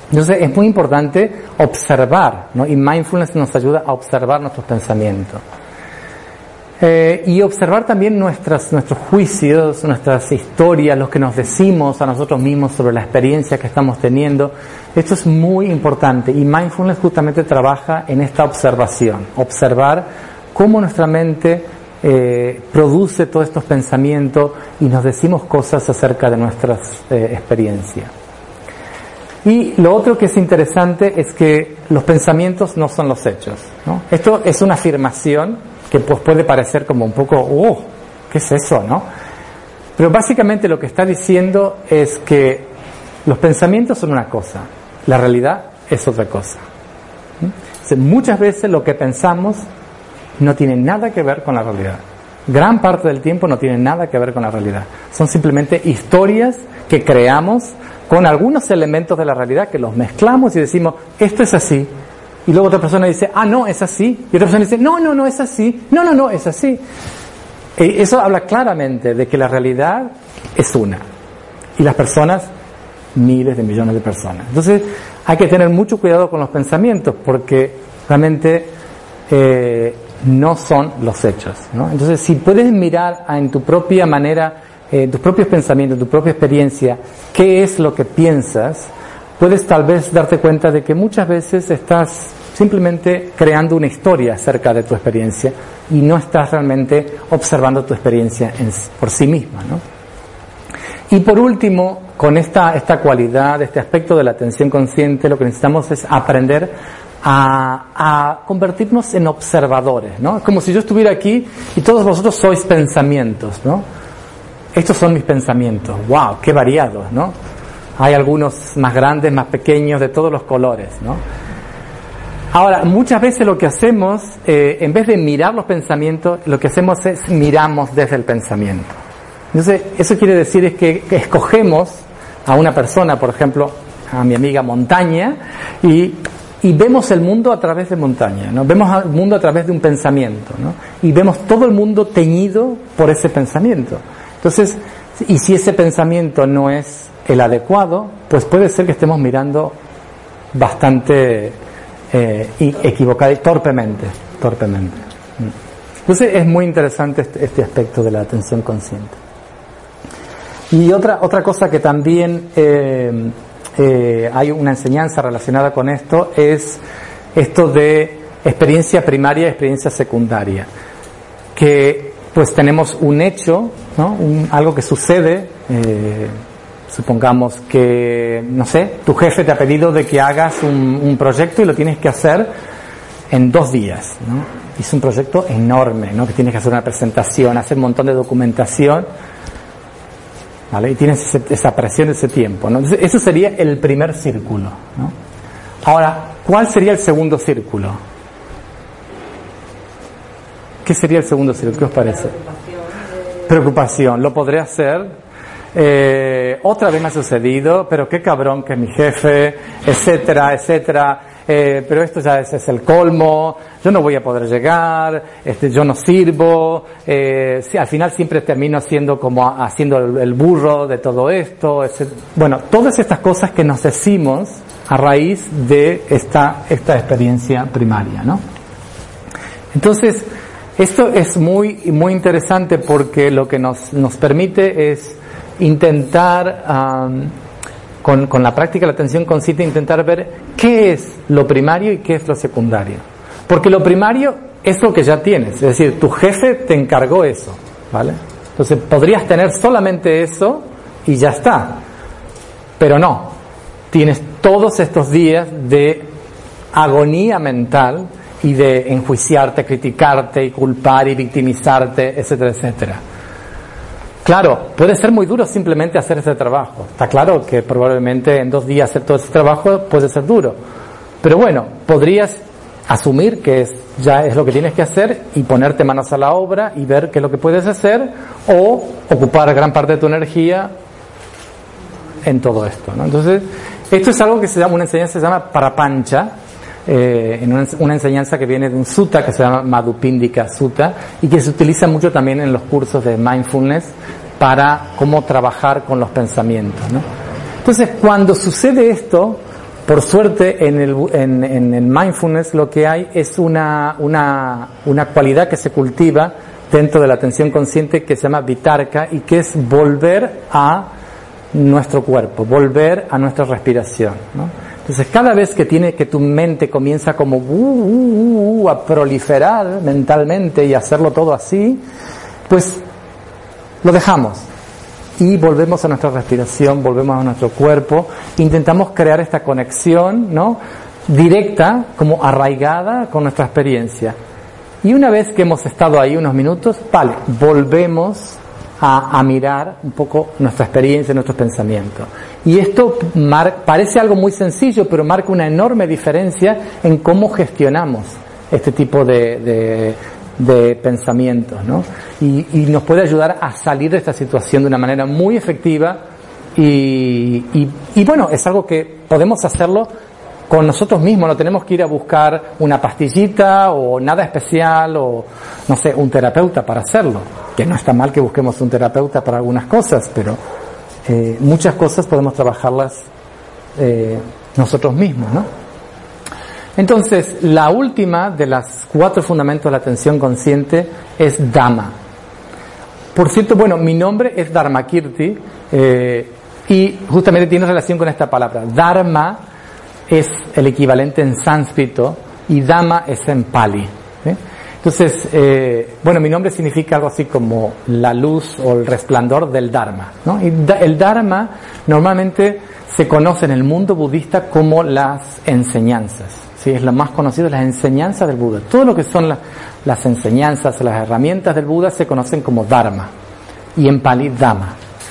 Speaker 1: Entonces es muy importante observar, ¿no? Y mindfulness nos ayuda a observar nuestros pensamientos. Y observar también nuestros juicios, nuestras historias, lo que nos decimos a nosotros mismos sobre la experiencia que estamos teniendo. Esto es muy importante y mindfulness justamente trabaja en esta observación, observar cómo nuestra mente produce todos estos pensamientos y nos decimos cosas acerca de nuestras experiencias. Y lo otro que es interesante es que los pensamientos no son los hechos, ¿no? Esto es una afirmación que pues puede parecer como un poco, ¿qué es eso, no? Pero básicamente lo que está diciendo es que los pensamientos son una cosa, la realidad es otra cosa. Muchas veces lo que pensamos no tiene nada que ver con la realidad. Gran parte del tiempo no tiene nada que ver con la realidad. Son simplemente historias que creamos con algunos elementos de la realidad que los mezclamos y decimos, esto es así. Y luego otra persona dice, no, es así. Y otra persona dice, no, es así. No, es así. Eso habla claramente de que la realidad es una. Y las personas, miles de millones de personas. Entonces, hay que tener mucho cuidado con los pensamientos porque realmente no son los hechos, ¿no? Entonces, si puedes mirar en tu propia manera, tus propios pensamientos, tu propia experiencia, qué es lo que piensas, puedes tal vez darte cuenta de que muchas veces estás simplemente creando una historia acerca de tu experiencia y no estás realmente observando tu experiencia por sí misma, ¿no? Y por último, con esta cualidad, este aspecto de la atención consciente, lo que necesitamos es aprender a convertirnos en observadores, ¿no? Es como si yo estuviera aquí y todos vosotros sois pensamientos, ¿no? Estos son mis pensamientos. ¡Wow! ¡Qué variados!, ¿no? Hay algunos más grandes, más pequeños, de todos los colores, ¿no? Ahora, muchas veces lo que hacemos, en vez de mirar los pensamientos, lo que hacemos es miramos desde el pensamiento. Entonces, eso quiere decir es que escogemos a una persona, por ejemplo, a mi amiga Montaña, y vemos el mundo a través de Montaña, ¿no? Vemos el mundo a través de un pensamiento, ¿no? Y vemos todo el mundo teñido por ese pensamiento. Entonces, y si ese pensamiento no es el adecuado, pues puede ser que estemos mirando bastante equivocado y torpemente. Entonces es muy interesante este aspecto de la atención consciente. Y otra cosa que también hay una enseñanza relacionada con esto es esto de experiencia primaria y experiencia secundaria, que pues tenemos un hecho, ¿no? Algo que sucede, supongamos que, no sé, tu jefe te ha pedido de que hagas un proyecto y lo tienes que hacer en 2 días, ¿no? Es un proyecto enorme, ¿no? Que tienes que hacer una presentación, hacer un montón de documentación, ¿vale? Y tienes esa presión de ese tiempo, ¿no? Entonces, eso sería el primer círculo, ¿no? Ahora, ¿cuál sería el segundo círculo? ¿Qué sería el segundo círculo? ¿Qué os parece? Preocupación. Lo podré hacer. Otra vez me ha sucedido, pero qué cabrón que es mi jefe, etcétera. Pero esto ya es el colmo, yo no voy a poder llegar, yo no sirvo, al final siempre termino haciendo el burro de todo esto, bueno, todas estas cosas que nos decimos a raíz de esta experiencia primaria, ¿no? Entonces, esto es muy interesante porque lo que nos permite es intentar, con la práctica de la atención consciente, intentar ver qué es lo primario y qué es lo secundario. Porque lo primario es lo que ya tienes, es decir, tu jefe te encargó eso, ¿vale? Entonces podrías tener solamente eso y ya está. Pero no, tienes todos estos días de agonía mental y de enjuiciarte, criticarte y culpar y victimizarte, etcétera. Claro, puede ser muy duro simplemente hacer ese trabajo. Está claro que probablemente en 2 días hacer todo ese trabajo puede ser duro. Pero bueno, podrías asumir que ya es lo que tienes que hacer y ponerte manos a la obra y ver qué es lo que puedes hacer, o ocupar gran parte de tu energía en todo esto, ¿no? Entonces, esto es algo que se llama, una enseñanza que se llama Parapancha, una enseñanza que viene de un sutta que se llama Madhupindika Sutta y que se utiliza mucho también en los cursos de mindfulness para cómo trabajar con los pensamientos, ¿no? Entonces, cuando sucede esto, Por suerte, en el mindfulness lo que hay es una cualidad que se cultiva dentro de la atención consciente que se llama vitarka y que es volver a nuestro cuerpo, volver a nuestra respiración, ¿no? Entonces, cada vez que tu mente comienza como a proliferar mentalmente y hacerlo todo así, pues lo dejamos y volvemos a nuestra respiración, volvemos a nuestro cuerpo, intentamos crear esta conexión, ¿no?, directa, como arraigada con nuestra experiencia. Y una vez que hemos estado ahí unos minutos, vale, volvemos a mirar un poco nuestra experiencia, nuestros pensamientos. Y esto parece algo muy sencillo, pero marca una enorme diferencia en cómo gestionamos este tipo de pensamientos, ¿no? Y nos puede ayudar a salir de esta situación de una manera muy efectiva y bueno, es algo que podemos hacerlo con nosotros mismos, no tenemos que ir a buscar una pastillita o nada especial o, no sé, un terapeuta para hacerlo, que no está mal que busquemos un terapeuta para algunas cosas, pero muchas cosas podemos trabajarlas nosotros mismos, ¿no? Entonces, la última de las 4 fundamentos de la atención consciente es Dhamma. Por cierto, bueno, mi nombre es Dharmakirti y justamente tiene relación con esta palabra. Dharma es el equivalente en sánscrito y Dhamma es en Pali, ¿sí? Entonces, bueno, mi nombre significa algo así como la luz o el resplandor del Dharma, ¿no? Y el Dharma normalmente se conoce en el mundo budista como las enseñanzas, ¿sí? Es lo más conocido, las enseñanzas del Buda. Todo lo que son las enseñanzas, las herramientas del Buda se conocen como Dharma y en Pali Dhamma.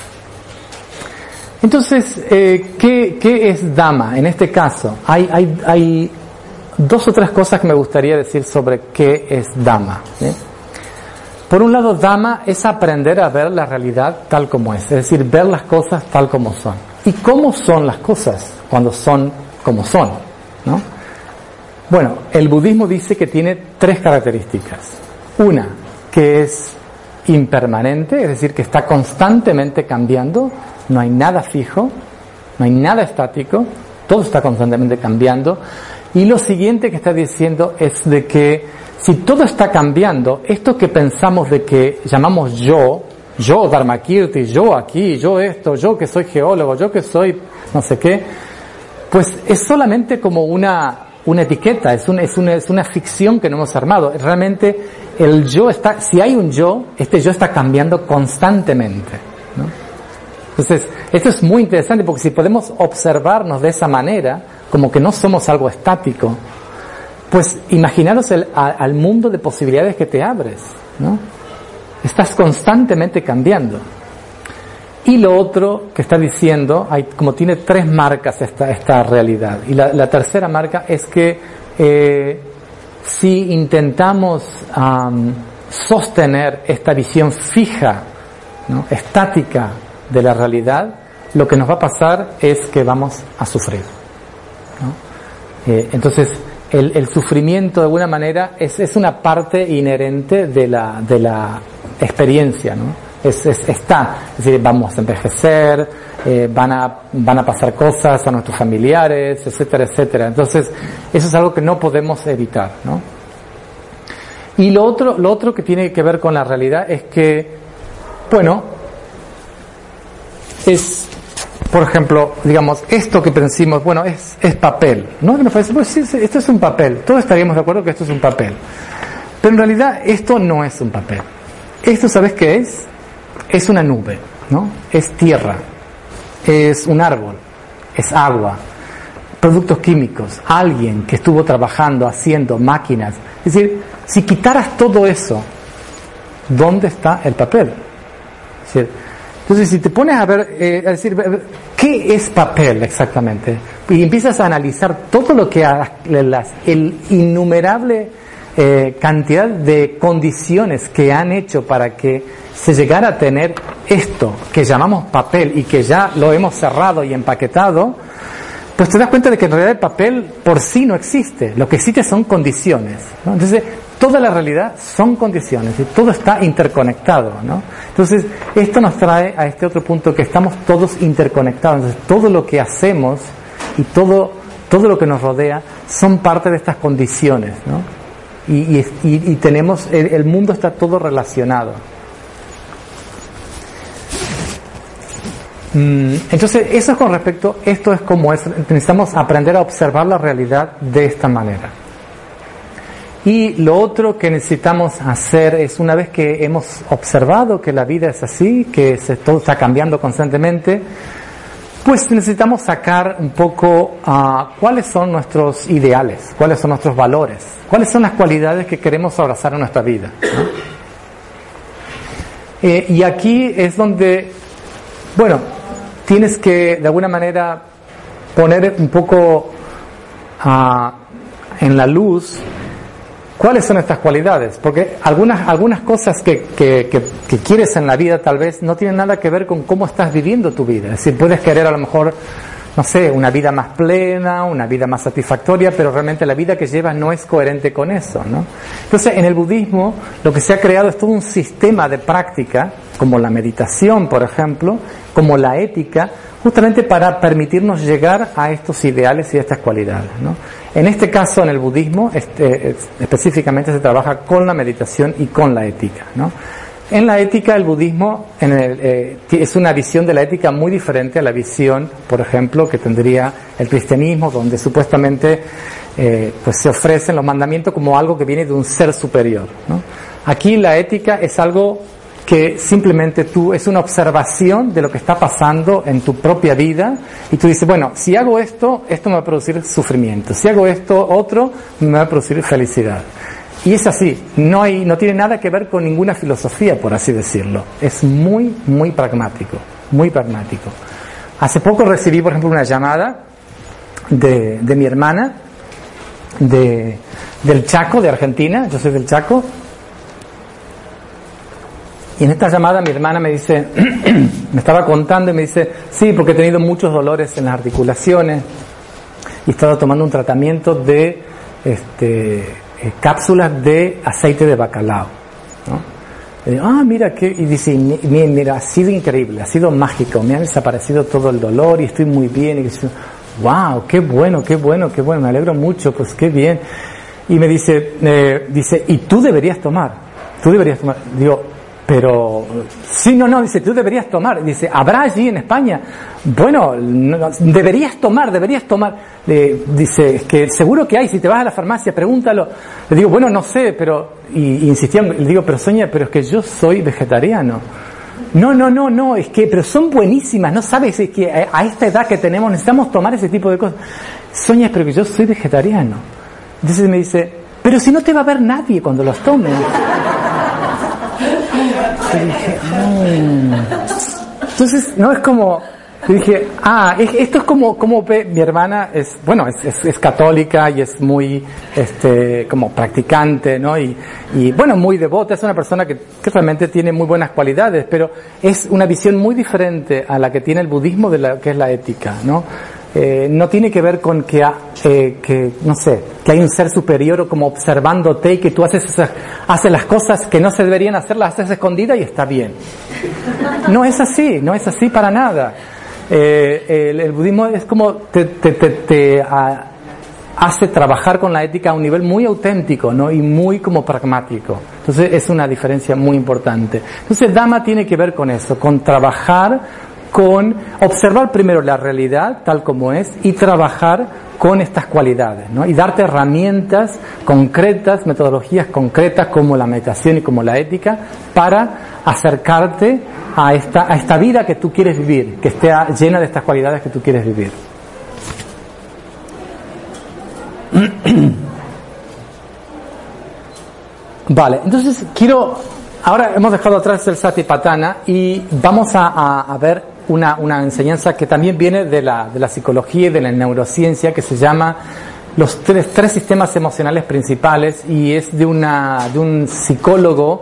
Speaker 1: Entonces, ¿qué es Dhamma? En este caso, hay 2 o 3 cosas que me gustaría decir sobre qué es Dhamma, ¿sí? Por un lado, Dhamma es aprender a ver la realidad tal como es decir, ver las cosas tal como son. ¿Y cómo son las cosas cuando son como son, ¿no? Bueno, el budismo dice que tiene 3 características. Una, que es impermanente, es decir, que está constantemente cambiando. No hay nada fijo, no hay nada estático, todo está constantemente cambiando. Y lo siguiente que está diciendo es de que si todo está cambiando, esto que pensamos de que llamamos yo Dharmakirti, yo aquí, yo esto, yo que soy geólogo, yo que soy no sé qué, pues es solamente como una etiqueta, es una ficción que no hemos armado. Realmente el yo está, si hay un yo, este yo está cambiando constantemente, ¿no? Entonces, esto es muy interesante porque si podemos observarnos de esa manera, como que no somos algo estático, pues imaginaros al mundo de posibilidades que te abres, ¿no? Estás constantemente cambiando. Y lo otro que está diciendo, como tiene 3 marcas esta realidad. Y la tercera marca es que si intentamos sostener esta visión fija, ¿no?, estática de la realidad, lo que nos va a pasar es que vamos a sufrir, ¿no? Entonces, el sufrimiento de alguna manera es una parte inherente de la experiencia, ¿no? Es decir, vamos a envejecer, van a pasar cosas a nuestros familiares, etcétera, etcétera. Entonces, eso es algo que no podemos evitar, ¿no? Y lo otro que tiene que ver con la realidad es que, bueno, es, por ejemplo, digamos, esto que pensamos, bueno, es papel, ¿no? Nos parece, pues sí, esto es un papel, todos estaríamos de acuerdo que esto es un papel. Pero en realidad esto no es un papel. Esto, ¿sabes qué es? Es una nube, ¿no? Es tierra, es un árbol, es agua, productos químicos, alguien que estuvo trabajando, haciendo máquinas. Es decir, si quitaras todo eso, ¿dónde está el papel? Es decir, entonces, si te pones a ver, a decir, ¿qué es papel exactamente? Y empiezas a analizar todo lo que el innumerable cantidad de condiciones que han hecho para que se llegara a tener esto que llamamos papel y que ya lo hemos cerrado y empaquetado, pues te das cuenta de que en realidad el papel por sí no existe. Lo que existe son condiciones, ¿no? Entonces, toda la realidad son condiciones y todo está interconectado, ¿no? Entonces, esto nos trae a este otro punto que estamos todos interconectados. Entonces, todo lo que hacemos y todo todo lo que nos rodea, son parte de estas condiciones, ¿no? Y tenemos, el mundo está todo relacionado. Entonces, eso es con respecto, esto es como es, necesitamos aprender a observar la realidad de esta manera. Y lo otro que necesitamos hacer es, una vez que hemos observado que la vida es así, que todo está cambiando constantemente, pues necesitamos sacar un poco cuáles son nuestros ideales, cuáles son nuestros valores, cuáles son las cualidades que queremos abrazar en nuestra vida, ¿no? Y aquí es donde, bueno, tienes que de alguna manera poner un poco en la luz cuáles son estas cualidades, porque algunas cosas que quieres en la vida tal vez no tienen nada que ver con cómo estás viviendo tu vida. Es decir, puedes querer a lo mejor, no sé, una vida más plena, una vida más satisfactoria, pero realmente la vida que llevas no es coherente con eso, ¿no? Entonces, en el budismo lo que se ha creado es todo un sistema de práctica, como la meditación, por ejemplo, como la ética, justamente para permitirnos llegar a estos ideales y a estas cualidades, ¿no? En este caso, en el budismo, específicamente se trabaja con la meditación y con la ética, ¿no? En la ética, el budismo es una visión de la ética muy diferente a la visión, por ejemplo, que tendría el cristianismo, donde supuestamente pues se ofrecen los mandamientos como algo que viene de un ser superior, ¿no? Aquí la ética es algo que simplemente es una observación de lo que está pasando en tu propia vida, y tú dices, bueno, si hago esto me va a producir sufrimiento, si hago esto otro, me va a producir felicidad. Y es así, no tiene nada que ver con ninguna filosofía, por así decirlo. Es muy, muy pragmático, muy pragmático. Hace poco recibí, por ejemplo, una llamada de mi hermana del Chaco, de Argentina. Yo soy del Chaco. Y en esta llamada mi hermana me dice, me estaba contando y me dice, sí, porque he tenido muchos dolores en las articulaciones y he estado tomando un tratamiento de cápsulas de aceite de bacalao, ¿no? Y digo, mira, y dice, mira, ha sido increíble, ha sido mágico, me ha desaparecido todo el dolor y estoy muy bien. Y dice, wow, qué bueno, me alegro mucho, pues qué bien. Y me dice, y tú deberías tomar. Digo, pero, sí, no, dice, tú deberías tomar. Dice, ¿habrá allí en España? Bueno, no, deberías tomar. Dice, es que seguro que hay, si te vas a la farmacia, pregúntalo. Le digo, bueno, no sé, pero, y insistía, le digo, pero Sonia, pero es que yo soy vegetariano. No, es que, pero son buenísimas, no sabes, es que a esta edad que tenemos necesitamos tomar ese tipo de cosas. Sonia, pero que yo soy vegetariano. Entonces me dice, pero si no te va a ver nadie cuando los tomes. Y dije, Entonces, no es como, dije, esto es como ve mi hermana, es católica y es muy, como practicante, ¿no? Y bueno, muy devota, es una persona que realmente tiene muy buenas cualidades, pero es una visión muy diferente a la que tiene el budismo de la que es la ética, ¿no? No tiene que ver con que no sé, que hay un ser superior o como observándote y que tú haces las cosas que no se deberían hacer, las haces escondidas y está bien. No es así para nada. El budismo es como te hace trabajar con la ética a un nivel muy auténtico, ¿no? Y muy como pragmático. Entonces es una diferencia muy importante. Entonces Dhamma tiene que ver con eso, con trabajar, con observar primero la realidad tal como es y trabajar con estas cualidades, ¿no? Y darte herramientas concretas, metodologías concretas como la meditación y como la ética para acercarte a esta vida que tú quieres vivir, que esté llena de estas cualidades que tú quieres vivir. Vale, entonces ahora hemos dejado atrás el Satipatthana y vamos a ver una enseñanza que también viene de la psicología y de la neurociencia, que se llama los tres sistemas emocionales principales, y es de un psicólogo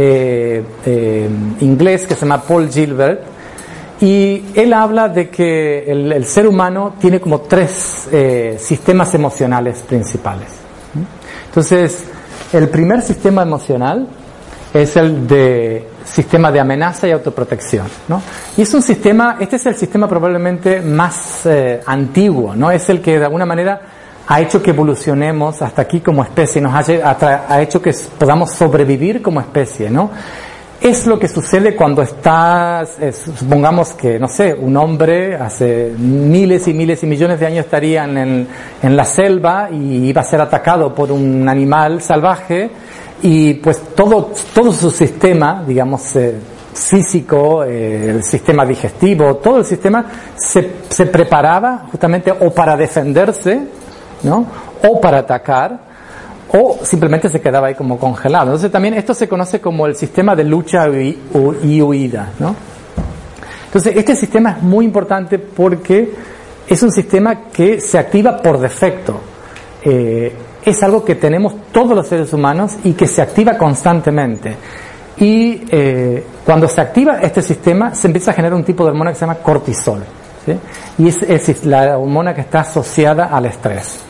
Speaker 1: inglés que se llama Paul Gilbert, y él habla de que el ser humano tiene como tres sistemas emocionales principales. Entonces, el primer sistema emocional es el de sistema de amenaza y autoprotección, ¿no? Y es un sistema, este es el sistema probablemente más antiguo, ¿no? Es el que de alguna manera ha hecho que evolucionemos hasta aquí como especie, ha hecho que podamos sobrevivir como especie, ¿no? Es lo que sucede cuando estás, supongamos que, no sé, un hombre hace miles y millones de años estaría en la selva y iba a ser atacado por un animal salvaje y pues todo su sistema, digamos, físico, el sistema digestivo, todo el sistema se preparaba justamente o para defenderse, ¿no? O para atacar, o simplemente se quedaba ahí como congelado. Entonces también esto se conoce como el sistema de lucha y huida, ¿no? Entonces este sistema es muy importante porque es un sistema que se activa por defecto. Es algo que tenemos todos los seres humanos y que se activa constantemente. Y cuando se activa este sistema se empieza a generar un tipo de hormona que se llama cortisol, ¿sí? Y es la hormona que está asociada al estrés.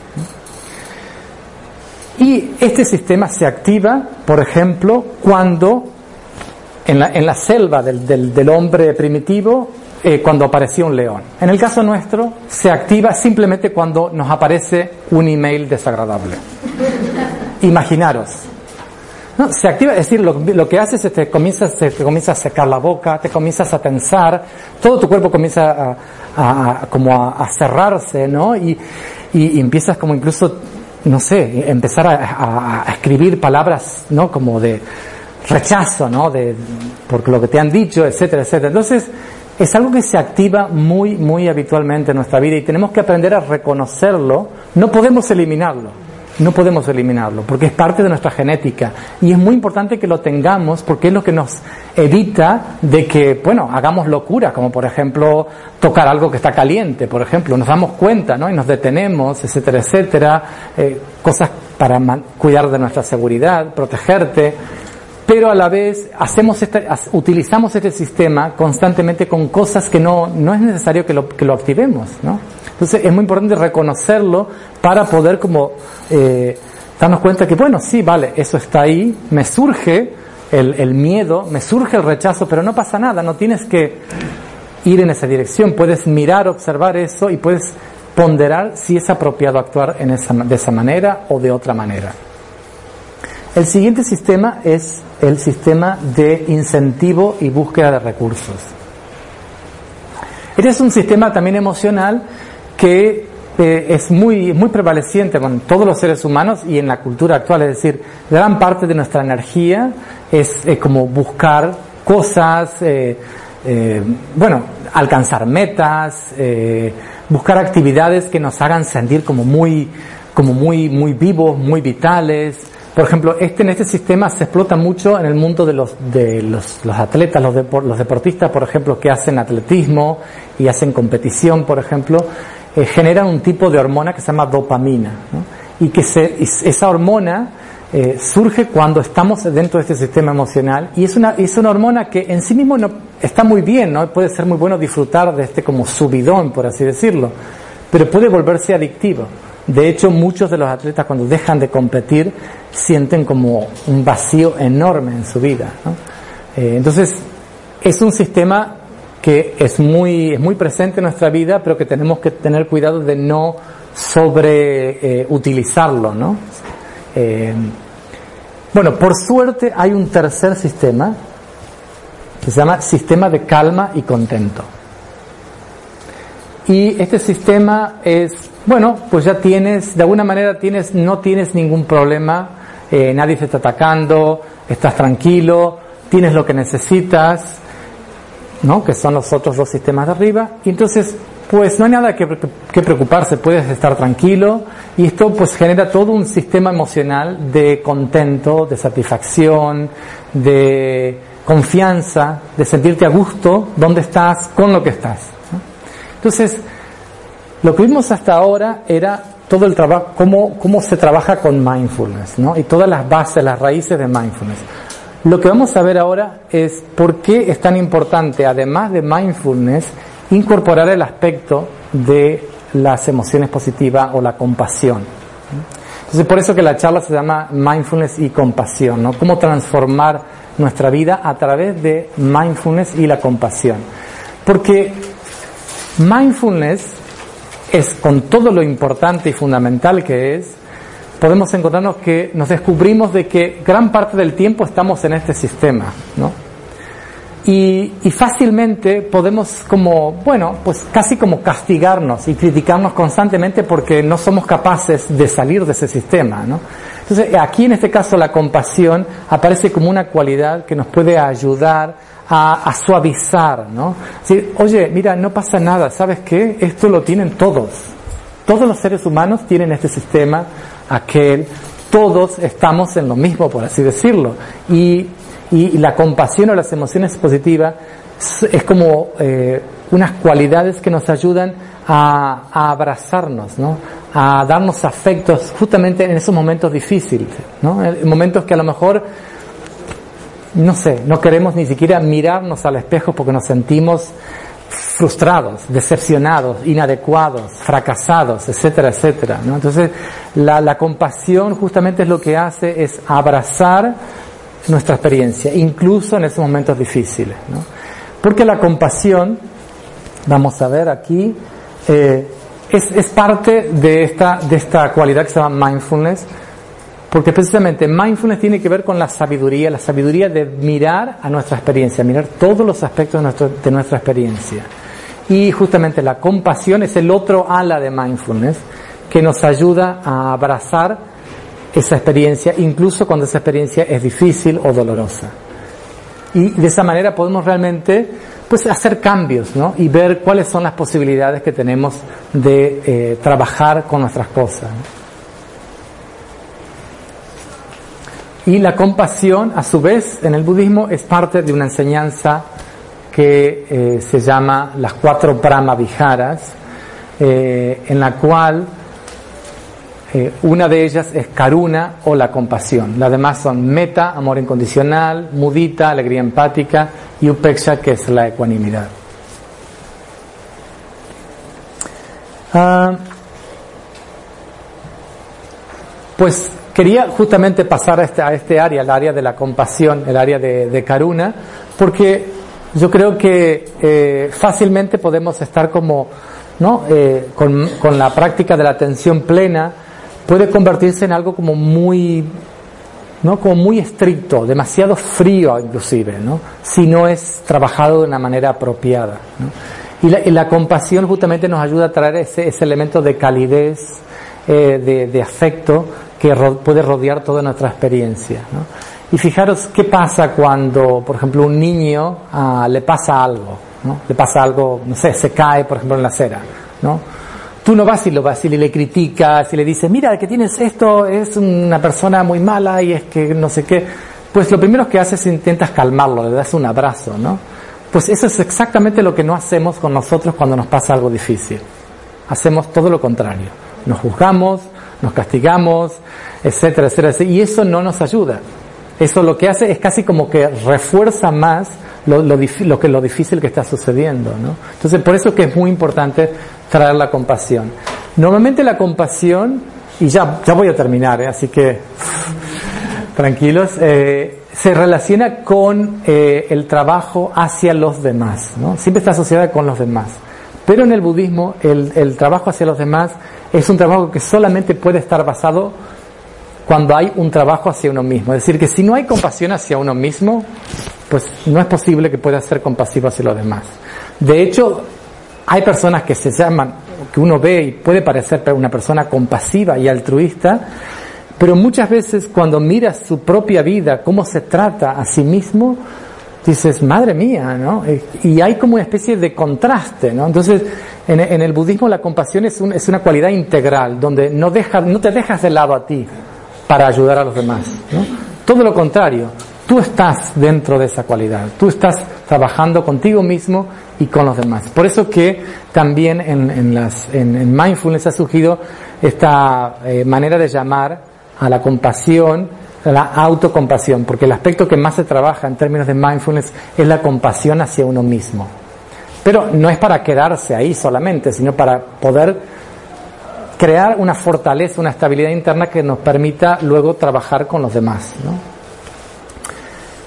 Speaker 1: Y este sistema se activa, por ejemplo, cuando en la selva del hombre primitivo, cuando aparecía un león. En el caso nuestro, se activa simplemente cuando nos aparece un email desagradable. Imaginaros. ¿No? Se activa, es decir, lo que haces es te comienza a secar la boca, te comienzas a tensar, todo tu cuerpo comienza a cerrarse, ¿no? Y empiezas como incluso, no sé, empezar a escribir palabras, ¿no? Como de rechazo, ¿no? Por lo que te han dicho, etcétera, etcétera. Entonces, es algo que se activa muy, muy habitualmente en nuestra vida y tenemos que aprender a reconocerlo. No podemos eliminarlo, porque es parte de nuestra genética y es muy importante que lo tengamos porque es lo que nos evita de que, bueno, hagamos locuras, como por ejemplo tocar algo que está caliente, por ejemplo, nos damos cuenta, ¿no? Y nos detenemos, etcétera, etcétera, cosas para cuidar de nuestra seguridad, protegerte, pero a la vez utilizamos este sistema constantemente con cosas que no es necesario que lo activemos, ¿no? Entonces es muy importante reconocerlo para poder como darnos cuenta que, bueno, sí, vale, eso está ahí, me surge el miedo, me surge el rechazo, pero no pasa nada, no tienes que ir en esa dirección, puedes mirar, observar eso y puedes ponderar si es apropiado actuar de esa manera o de otra manera. El siguiente sistema es el sistema de incentivo y búsqueda de recursos. Este es un sistema también emocional que es muy prevaleciente con todos los seres humanos y en la cultura actual, es decir, gran parte de nuestra energía es como buscar cosas, alcanzar metas, buscar actividades que nos hagan sentir como muy vivos, muy vitales. Por ejemplo, en este sistema se explota mucho en el mundo de los atletas, los deportistas, por ejemplo, que hacen atletismo y hacen competición, por ejemplo, generan un tipo de hormona que se llama dopamina, ¿no? Y que esa hormona surge cuando estamos dentro de este sistema emocional y es una hormona que en sí mismo no está muy bien, ¿no? Puede ser muy bueno disfrutar de este como subidón, por así decirlo, pero puede volverse adictivo. De hecho, muchos de los atletas cuando dejan de competir sienten como un vacío enorme en su vida, ¿no? Entonces, es un sistema que es muy presente en nuestra vida, pero que tenemos que tener cuidado de no utilizarlo, ¿no? Por suerte hay un tercer sistema que se llama sistema de calma y contento. Y este sistema es, pues ya tienes, de alguna manera no tienes ningún problema, nadie te está atacando, estás tranquilo, tienes lo que necesitas, ¿no? Que son los otros dos sistemas de arriba, y entonces pues no hay nada que preocuparse, puedes estar tranquilo, y esto pues genera todo un sistema emocional de contento, de satisfacción, de confianza, de sentirte a gusto donde estás, con lo que estás, ¿no? Entonces, lo que vimos hasta ahora era todo el trabajo, cómo se trabaja con mindfulness, ¿no? Y todas las bases, las raíces de mindfulness. Lo que vamos a ver ahora es por qué es tan importante, además de mindfulness, incorporar el aspecto de las emociones positivas o la compasión. Entonces, por eso que la charla se llama Mindfulness y Compasión, ¿no? Cómo transformar nuestra vida a través de mindfulness y la compasión. Porque mindfulness es, con todo lo importante y fundamental que es, podemos encontrarnos que nos descubrimos de que gran parte del tiempo estamos en este sistema, ¿no? Y fácilmente podemos pues casi como castigarnos y criticarnos constantemente porque no somos capaces de salir de ese sistema, ¿no? Entonces, aquí en este caso la compasión aparece como una cualidad que nos puede ayudar a suavizar, ¿no? Decir, oye, mira, no pasa nada, ¿sabes qué? Esto lo tienen todos. Todos los seres humanos tienen este sistema, aquel, todos estamos en lo mismo, por así decirlo. Y la compasión o las emociones positivas es como unas cualidades que nos ayudan a abrazarnos, ¿no? A darnos afectos justamente en esos momentos difíciles, ¿no? En momentos que a lo mejor, no sé, no queremos ni siquiera mirarnos al espejo porque nos sentimos frustrados, decepcionados, inadecuados, fracasados, etcétera, etcétera, ¿no? Entonces, la compasión justamente es lo que hace es abrazar nuestra experiencia, incluso en esos momentos difíciles, ¿no? Porque la compasión, vamos a ver aquí, es parte de esta cualidad que se llama mindfulness, porque precisamente mindfulness tiene que ver con la sabiduría de mirar a nuestra experiencia, mirar todos los aspectos de nuestra experiencia. Y justamente la compasión es el otro ala de mindfulness que nos ayuda a abrazar esa experiencia, incluso cuando esa experiencia es difícil o dolorosa. Y de esa manera podemos realmente pues hacer cambios, ¿no? Y ver cuáles son las posibilidades que tenemos de trabajar con nuestras cosas, ¿no? Y la compasión, a su vez, en el budismo es parte de una enseñanza que se llama las 4 Brahma Viharas, en la cual una de ellas es karuna o la compasión. Las demás son metta, amor incondicional, mudita, alegría empática, y upeksha, que es la ecuanimidad. Pues quería justamente pasar a este área, el área de la compasión, el área de karuna, porque yo creo que fácilmente podemos estar como, ¿no? Con la práctica de la atención plena, puede convertirse en algo como muy, ¿no? Como muy estricto, demasiado frío inclusive, ¿no? Si no es trabajado de una manera apropiada, ¿no? Y la compasión justamente nos ayuda a traer ese elemento de calidez, de afecto que puede rodear toda nuestra experiencia, ¿no? Y fijaros qué pasa cuando, por ejemplo, un niño le pasa algo, ¿no? Le pasa algo, no sé, se cae, por ejemplo, en la acera, ¿no? Tú no vas y le criticas y le dices, mira, que tienes esto, es una persona muy mala y es que no sé qué. Pues lo primero que haces es intentas calmarlo, le das un abrazo, ¿no? Pues eso es exactamente lo que no hacemos con nosotros cuando nos pasa algo difícil. Hacemos todo lo contrario. Nos juzgamos, nos castigamos, etcétera, etcétera. Y eso no nos ayuda. Eso lo que hace es casi como que refuerza más lo difícil que está sucediendo, ¿no? Entonces, por eso que es muy importante traer la compasión. Normalmente la compasión, y ya voy a terminar, así que tranquilos, se relaciona con el trabajo hacia los demás, ¿no? Siempre está asociada con los demás. Pero en el budismo, el trabajo hacia los demás es un trabajo que solamente puede estar basado cuando hay un trabajo hacia uno mismo. Es decir, que si no hay compasión hacia uno mismo, pues no es posible que pueda ser compasivo hacia los demás. De hecho, hay personas que se llaman, que uno ve y puede parecer una persona compasiva y altruista, pero muchas veces cuando miras su propia vida, cómo se trata a sí mismo, dices, madre mía, ¿no? Y hay como una especie de contraste, ¿no? Entonces, en el budismo la compasión es una cualidad integral, donde no te dejas de lado a ti para ayudar a los demás, ¿no? Todo lo contrario, tú estás dentro de esa cualidad, tú estás trabajando contigo mismo y con los demás. Por eso que también en mindfulness ha surgido esta manera de llamar a la compasión, a la autocompasión, porque el aspecto que más se trabaja en términos de mindfulness es la compasión hacia uno mismo. Pero no es para quedarse ahí solamente, sino para poder crear una fortaleza, una estabilidad interna que nos permita luego trabajar con los demás, ¿no?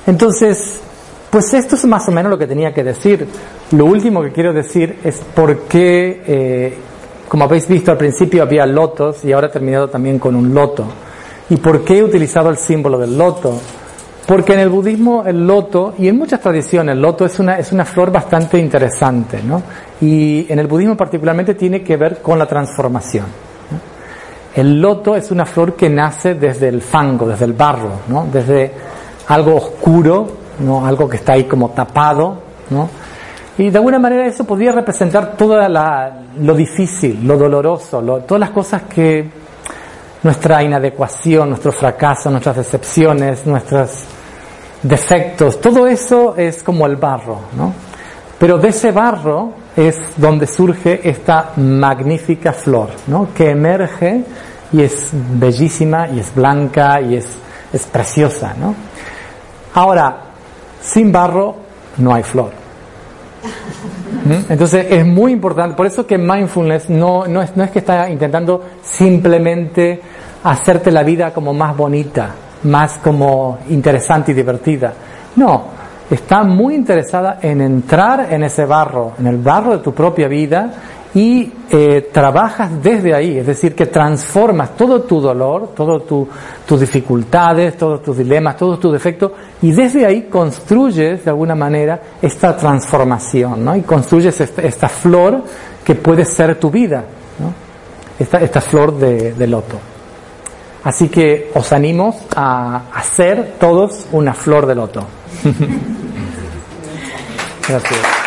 Speaker 1: Entonces, pues esto es más o menos lo que tenía que decir. Lo último que quiero decir es por qué, como habéis visto al principio había lotos y ahora he terminado también con un loto. ¿Y por qué he utilizado el símbolo del loto? Porque en el budismo el loto, y en muchas tradiciones, el loto es una flor bastante interesante, ¿no? Y en el budismo particularmente tiene que ver con la transformación, ¿no? El loto es una flor que nace desde el fango, desde el barro, ¿no? Desde algo oscuro, ¿no? Algo que está ahí como tapado, ¿no? Y de alguna manera eso podría representar toda lo difícil, lo doloroso, todas las cosas que nuestra inadecuación, nuestro fracaso, nuestras decepciones, nuestros defectos, todo eso es como el barro, ¿no? Pero de ese barro es donde surge esta magnífica flor, ¿no? Que emerge y es bellísima y es blanca y es preciosa, ¿no? Ahora, sin barro no hay flor. Entonces es muy importante, por eso que mindfulness no es que está intentando simplemente hacerte la vida como más bonita, más como interesante y divertida. No, está muy interesada en entrar en ese barro, en el barro de tu propia vida y trabajas desde ahí, es decir, que transformas todo tu dolor, todas tus dificultades, todos tus dilemas, todos tus defectos, y desde ahí construyes de alguna manera esta transformación, ¿no? Y construyes esta flor que puede ser tu vida, ¿no? Esta flor de loto. Así que os animo a hacer todos una flor de loto. Gracias.